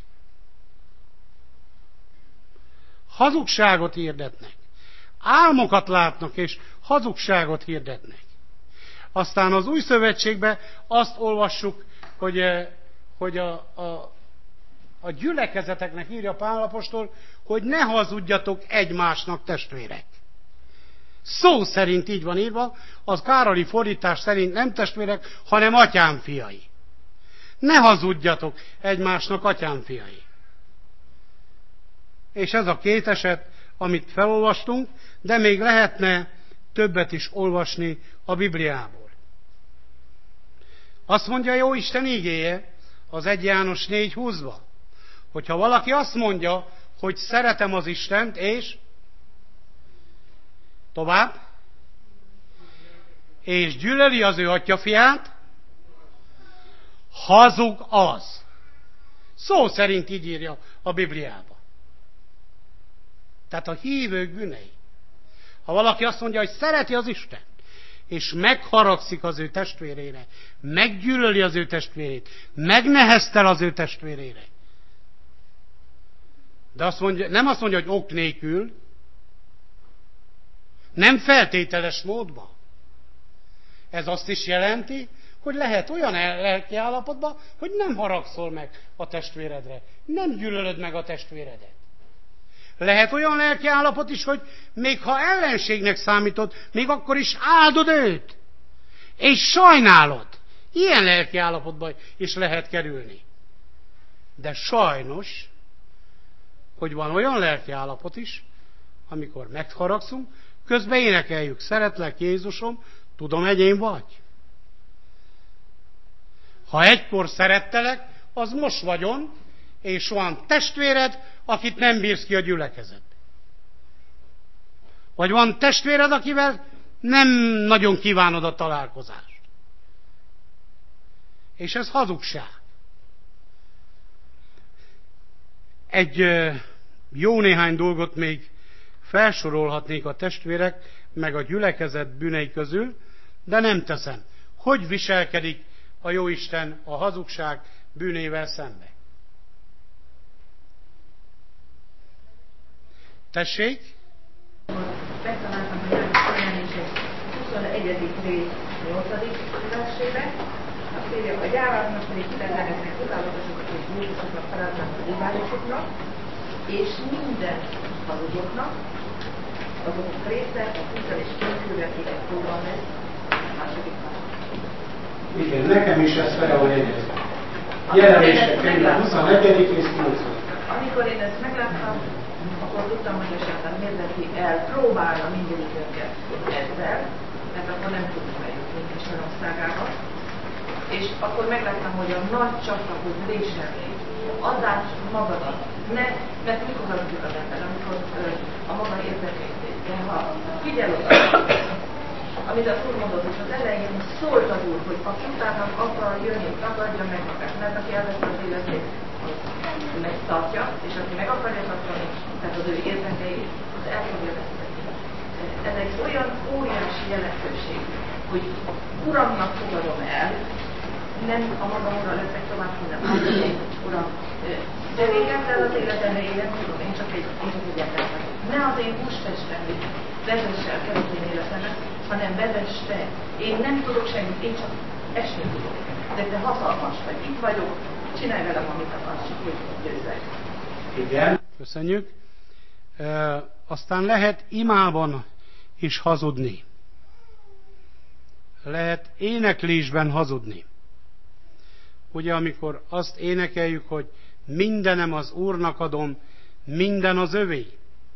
Speaker 1: Hazugságot hirdetnek. Álmokat látnak, és hazugságot hirdetnek. Aztán az Új Szövetségben azt olvassuk, hogy, hogy a, a, a gyülekezeteknek írja Pál apostol, hogy ne hazudjatok egymásnak, testvérek. Szó szerint így van írva, az Károli fordítás szerint nem testvérek, hanem atyám fiai. Ne hazudjatok egymásnak, atyám fiai. És ez a két eset, amit felolvastunk, de még lehetne többet is olvasni a Bibliából. Azt mondja jó Isten igéje az egy János négy húszba, hogyha valaki azt mondja, hogy szeretem az Istent, és tovább, és gyűlöli az ő atyafiát, hazug az. Szó szerint így írja a Bibliába. Tehát a hívők bűnei. Ha valaki azt mondja, hogy szereti az Istent, és megharagszik az ő testvérére, meggyűlöli az ő testvérét, megneheztel az ő testvérére. De azt mondja, nem azt mondja, hogy ok nélkül, nem feltételes módban. Ez azt is jelenti, hogy lehet olyan lelki állapotban, hogy nem haragszol meg a testvéredre, nem gyűlölöd meg a testvéredet. Lehet olyan lelki állapot is, hogy még ha ellenségnek számítod, még akkor is áldod őt. És sajnálod. Ilyen lelki állapotban is lehet kerülni. De sajnos, hogy van olyan lelki állapot is, amikor megharagszunk, közben énekeljük, szeretlek Jézusom, tudom, egyén vagy. Ha egykor szerettelek, az most vagyon, és van testvéred, akit nem bírsz ki a gyülekezetbe. Vagy van testvéred, akivel Nem nagyon kívánod a találkozást. És ez hazugság. Egy jó néhány dolgot még felsorolhatnék a testvérek, meg a gyülekezet bűnei közül, de nem teszem. Hogy viselkedik a Jóisten a hazugság bűnével szembe? Tessék?
Speaker 10: Megtaláltam, hogy jelenések huszonegyedik rész nyolcadik versébe. Azt írja, hogy gyáváknak pedig kitendegetnek utálatosokat és búzsosoknak, feladnak az ibádosoknak, és minden hazugoknak, azok része a tisztel és könyvkülvetének próban lesz a második nap.
Speaker 1: Igen, nekem is ez fel van jegyezve. Jelenések könyve huszonegyedik rész nyolcadik.
Speaker 10: Amikor én ezt megláttam, akkor tudtam, hogy a sátán mindenki elpróbálna mindegyikünket ezzel, mert akkor nem tudunk eljutni Isten országába. És akkor megláttam, hogy a nagy csatlakoz léselni, add át magadat, ne, mert mikor hazudjuk az ember, amikor ö, a maga érdekeit, de ha figyel oda, amit az Úr mondott, és az elején szólt az Úr, hogy aki utána akar jönni, tagadja meg magát, mert aki elveszi az életét, az megtartja, és aki meg akarja tartani, tehát az ő érdekei, az el fogja veszteni. Ez egy olyan óriási jelentőség, hogy Uramnak fogadom el, nem a magamra leszek tovább, hanem mondani, Uram, de végezzel az életemre, én nem tudom, én csak egy, én csak egy ember vagyok. Ne az én hústestem, vezesse el keresztény életemet, hanem vezess te. Én nem tudok semmit, én csak esni tudok. De te hatalmas vagy, itt vagyok, csinálj velem, amit akarsz, hogy győzzek.
Speaker 1: Igen, köszönjük. E, aztán lehet imában is hazudni. Lehet éneklésben hazudni. Ugye, amikor azt énekeljük, hogy mindenem az Úrnak adom, minden az övé.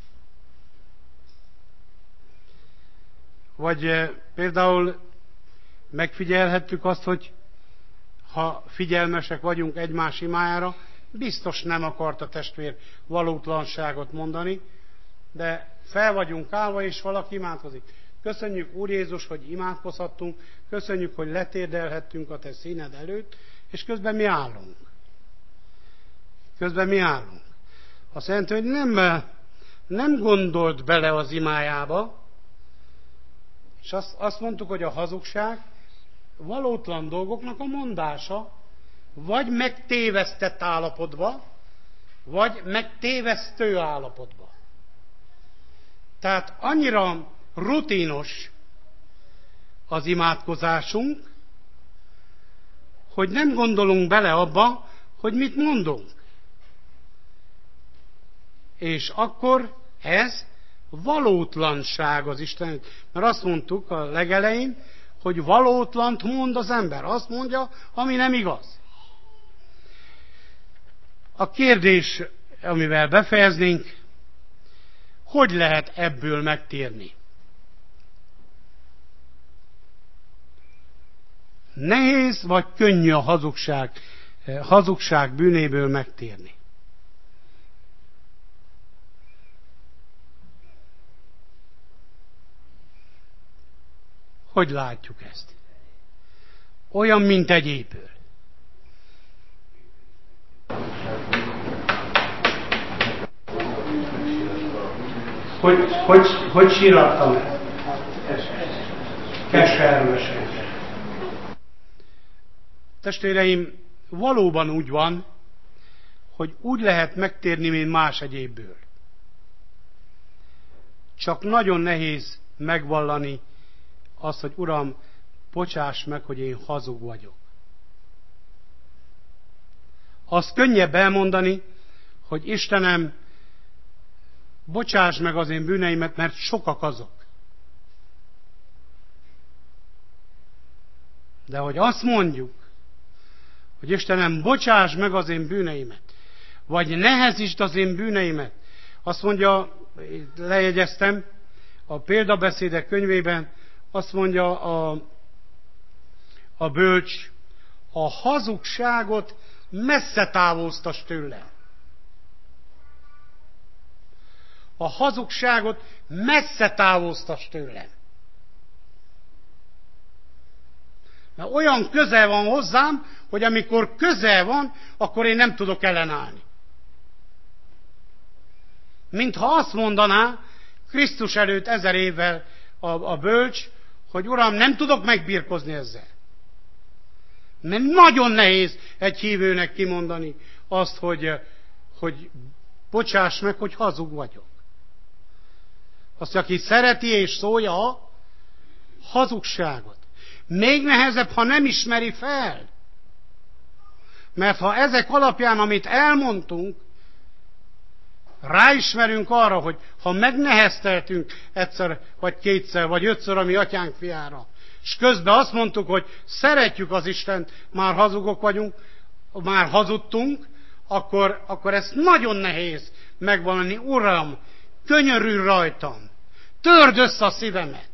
Speaker 1: Vagy e, például megfigyelhettük azt, hogy ha figyelmesek vagyunk egymás imájára, biztos nem akart a testvér valótlanságot mondani, de fel vagyunk állva, és valaki imádkozik. Köszönjük, Úr Jézus, hogy imádkozhattunk, köszönjük, hogy letérdelhettünk a te színed előtt, és közben mi állunk. Közben mi állunk. Azt jelenti, hogy nem, nem gondolt bele az imájába, és azt, azt mondtuk, hogy a hazugság valótlan dolgoknak a mondása, vagy megtévesztett állapotba, vagy megtévesztő állapotba. Tehát annyira rutinos az imádkozásunk, hogy nem gondolunk bele abba, hogy mit mondunk. És akkor ez valótlanság az Isten. Mert azt mondtuk a legelején, hogy valótlant mond az ember. Azt mondja, ami nem igaz. A kérdés, amivel befejeznénk, hogy lehet ebből megtérni? Nehéz vagy könnyű a hazugság, hazugság bűnéből megtérni? Hogy látjuk ezt? Olyan, mint egy épül. Hogy, hogy, hogy sírattam el? Keservesen. Testvéreim, valóban úgy van, hogy úgy lehet megtérni, mint más egyébből. Csak nagyon nehéz megvallani azt, hogy Uram, bocsáss meg, hogy én hazug vagyok. Az könnyebb elmondani, hogy Istenem, bocsáss meg az én bűneimet, mert sokak azok. De hogy azt mondjuk, hogy Istenem, bocsáss meg az én bűneimet, vagy nehezítsd az én bűneimet, azt mondja, lejegyeztem, a példabeszédek könyvében, azt mondja a, a bölcs, a hazugságot messze távoztas tőlem. A hazugságot messze távoztas tőlem. Mert olyan közel van hozzám, hogy amikor közel van, akkor én nem tudok ellenállni. Mintha azt mondaná Krisztus előtt ezer évvel a, a bölcs, hogy Uram, nem tudok megbirkozni ezzel. Mert nagyon nehéz egy hívőnek kimondani azt, hogy, hogy bocsáss meg, hogy hazug vagyok. Azt, aki szereti és szólja a hazugságot. Még nehezebb, ha nem ismeri fel. Mert ha ezek alapján, amit elmondtunk, ráismerünk arra, hogy ha megnehezteltünk egyszer, vagy kétszer, vagy ötször a mi atyánk fiára, és közben azt mondtuk, hogy szeretjük az Istent, már hazugok vagyunk, már hazudtunk, akkor, akkor ezt nagyon nehéz megvallani. Uram, könyörülj rajtam, törd össze a szívemet.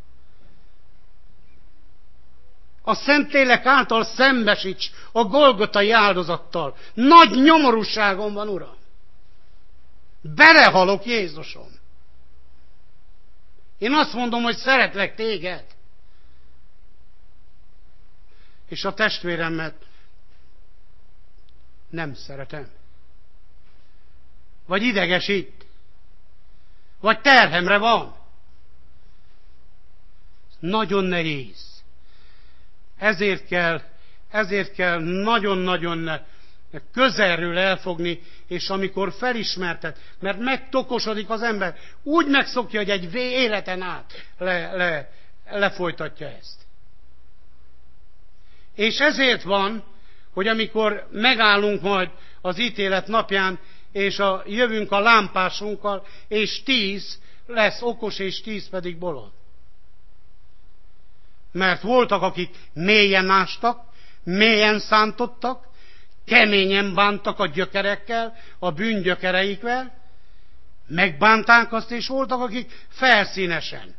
Speaker 1: A Szentlélek által szembesíts a golgotai áldozattal. Nagy nyomorúságom van, Uram. Belehalok, Jézusom. Én azt mondom, hogy szeretlek téged. És a testvéremet nem szeretem. Vagy idegesít. Vagy terhemre van. Nagyon nehéz. Ezért kell, ezért kell nagyon-nagyon közelről elfogni, és amikor felismerted, mert megtokosodik az ember, úgy megszokja, hogy egy életen át le, le, lefolytatja ezt. És ezért van, hogy amikor megállunk majd az ítélet napján, és a, jövünk a lámpásunkkal, és tíz lesz okos, és tíz pedig bolond. Mert voltak, akik mélyen ástak, mélyen szántottak, keményen bántak a gyökerekkel, a bűngyökereikvel, megbánták azt, és voltak, akik felszínesen.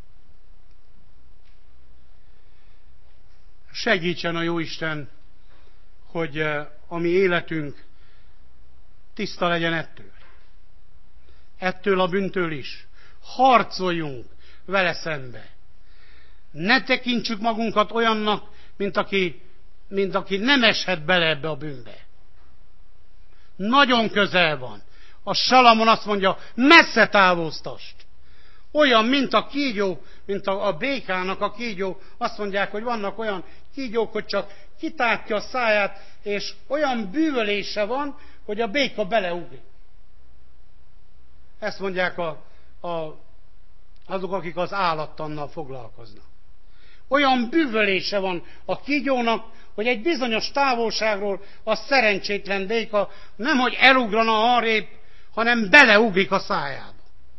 Speaker 1: Segítsen a Jóisten, hogy a mi életünk tiszta legyen ettől. Ettől a bűntől is. Harcoljunk vele szembe. Ne tekintsük magunkat olyannak, mint aki, mint aki nem eshet bele ebbe a bűnbe. Nagyon közel van. A Salamon azt mondja, messze távoztast. Olyan, mint a kígyó, mint a, a békának a kígyó. Azt mondják, hogy vannak olyan kígyók, hogy csak kitártja a száját, és olyan bűvölése van, hogy a béka beleugrik. Ezt mondják a, a, azok, akik az állattannal foglalkoznak. Olyan bűvölése van a kígyónak, hogy egy bizonyos távolságról a szerencsétlen béka nemhogy elugrana arrébb, hanem beleugrik a szájába.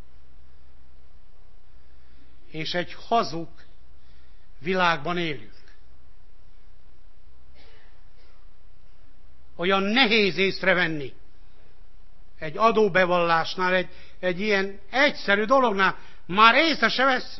Speaker 1: És egy hazug világban élünk. Olyan nehéz észrevenni egy adóbevallásnál, egy, egy ilyen egyszerű dolognál, már észre se vesszük.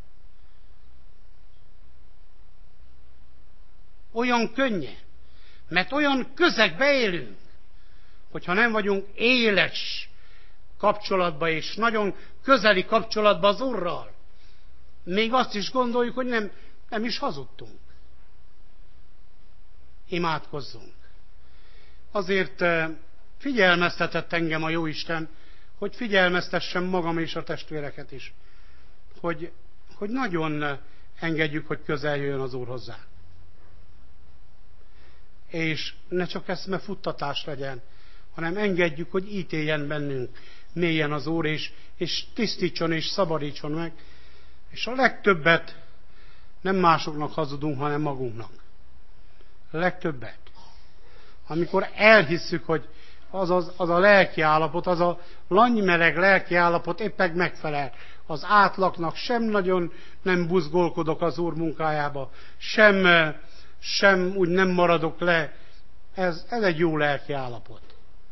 Speaker 1: Olyan könnyen, mert olyan közegbe élünk, hogyha nem vagyunk éles kapcsolatban és nagyon közeli kapcsolatban az Urral, még azt is gondoljuk, hogy nem, nem is hazudtunk. Imádkozzunk. Azért figyelmeztetett engem a Jóisten, hogy figyelmeztessem magam és a testvéreket is, hogy, hogy nagyon engedjük, hogy közel jöjjön az Úr hozzá. És ne csak eszmefuttatás legyen, hanem engedjük, hogy ítéljen bennünk mélyen az Úr, és, és tisztítson és szabadítson meg. És a legtöbbet nem másoknak hazudunk, hanem magunknak. A legtöbbet. Amikor elhisszük, hogy az, az, az a lelki állapot, az a langymeleg lelki állapot éppen megfelel az átlagnak, sem nagyon nem buzgolkodok az Úr munkájába, sem, sem úgy nem maradok le. Ez, ez egy jó lelki állapot.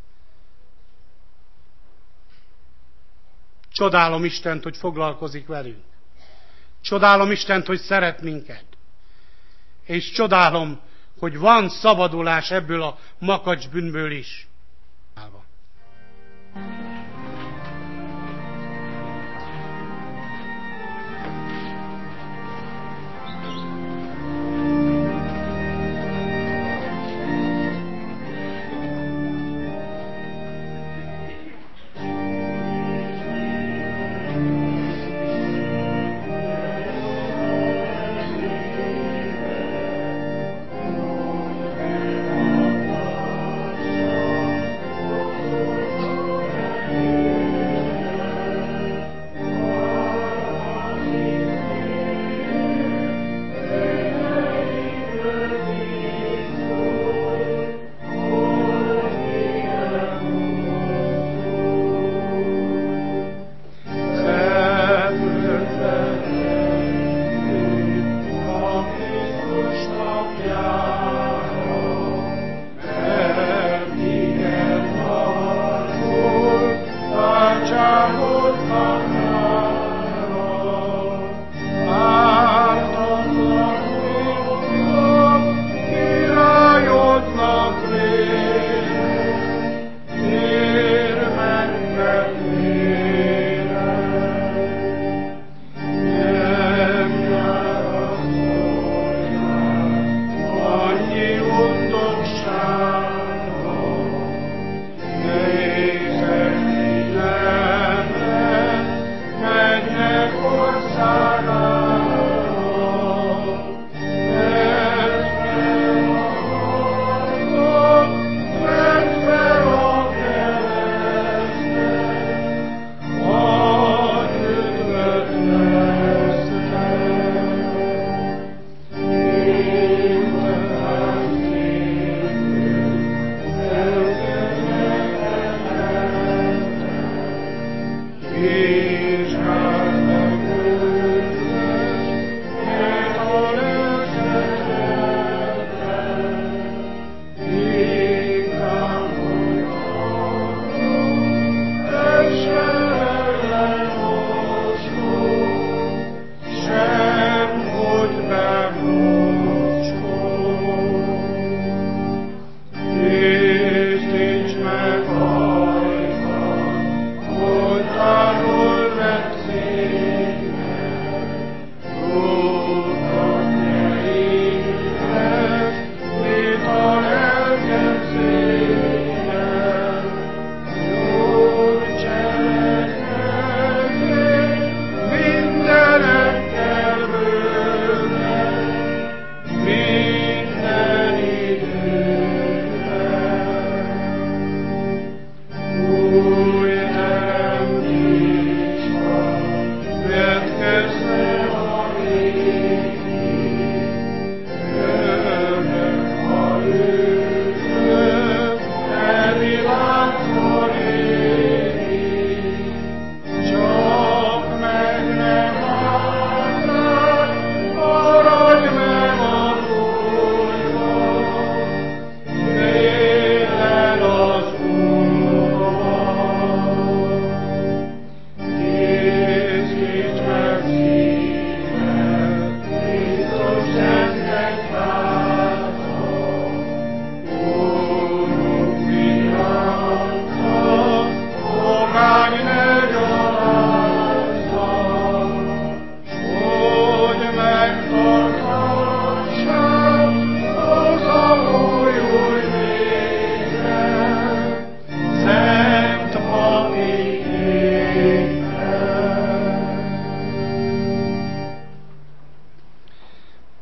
Speaker 1: Csodálom Istent, hogy foglalkozik velünk. Csodálom Istent, hogy szeret minket. És csodálom, hogy van szabadulás ebből a makacs bűnből is.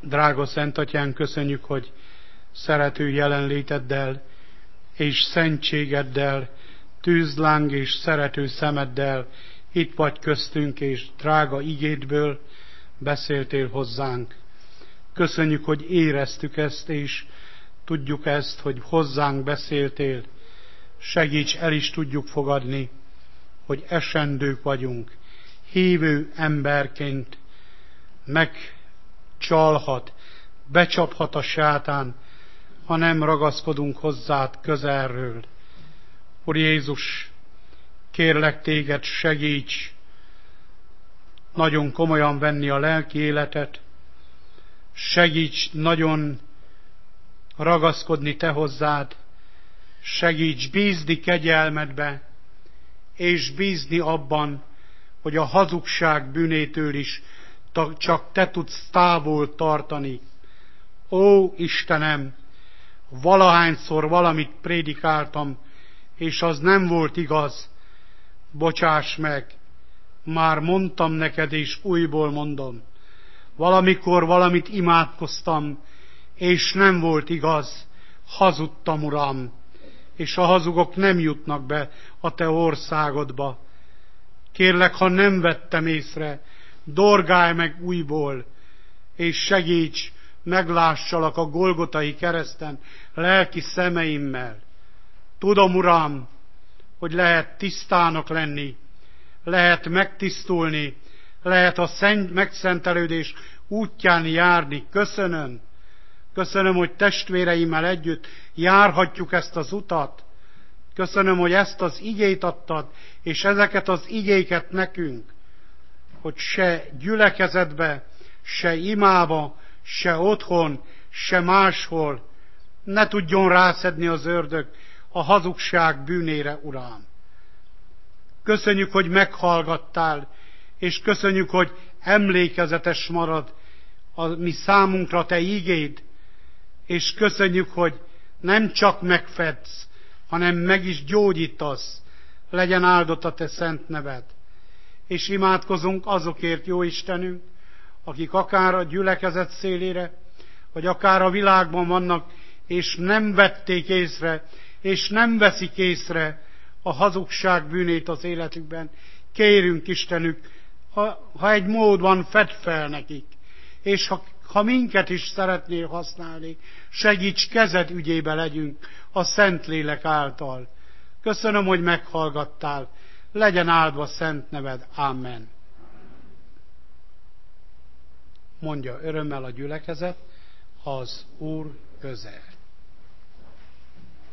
Speaker 1: Drága Szent Atyánk, köszönjük, hogy szerető jelenléteddel és szentségeddel, tűzláng és szerető szemeddel itt vagy köztünk, és drága igédből beszéltél hozzánk. Köszönjük, hogy éreztük ezt, és tudjuk ezt, hogy hozzánk beszéltél. Segíts, el is tudjuk fogadni, hogy esendők vagyunk. Hívő emberként megcsalhat, becsaphat a sátán, ha nem ragaszkodunk hozzád közelről. Úr Jézus, kérlek téged, segíts nagyon komolyan venni a lelki életet, segíts nagyon ragaszkodni te hozzád, segíts bízni kegyelmedbe, és bízni abban, hogy a hazugság bűnétől is csak te tudsz távol tartani. Ó, Istenem, valahányszor valamit prédikáltam, és az nem volt igaz, bocsáss meg, már mondtam neked, és újból mondom. Valamikor valamit imádkoztam, és nem volt igaz, hazudtam, Uram, és a hazugok nem jutnak be a te országodba. Kérlek, ha nem vettem észre, dorgálj meg újból, és segíts, meglássalak a Golgotai kereszten lelki szemeimmel. Tudom, Uram, hogy lehet tisztának lenni, lehet megtisztulni, lehet a szent megszentelődés útján járni. Köszönöm. Köszönöm, hogy testvéreimmel együtt járhatjuk ezt az utat. Köszönöm, hogy ezt az igét adtad, és ezeket az igéket nekünk, hogy se gyülekezetbe, se imába, se otthon, se máshol ne tudjon rászedni az ördög a hazugság bűnére, Uram. Köszönjük, hogy meghallgattál, és köszönjük, hogy emlékezetes marad a mi számunkra te igéd, és köszönjük, hogy nem csak megfedsz, hanem meg is gyógyítasz. Legyen áldott a te szent neved. És imádkozunk azokért, jó Istenünk, akik akár a gyülekezet szélére, vagy akár a világban vannak, és nem vették észre, és nem veszik észre a hazugság bűnét az életükben. Kérünk, Istenük, ha, ha egy módban fedd fel nekik, és ha, ha minket is szeretnél használni, segíts, kezed ügyébe legyünk a Szentlélek által. Köszönöm, hogy meghallgattál. Legyen áldva szent neved. Amen. Mondja örömmel a gyülekezet, az Úr közel.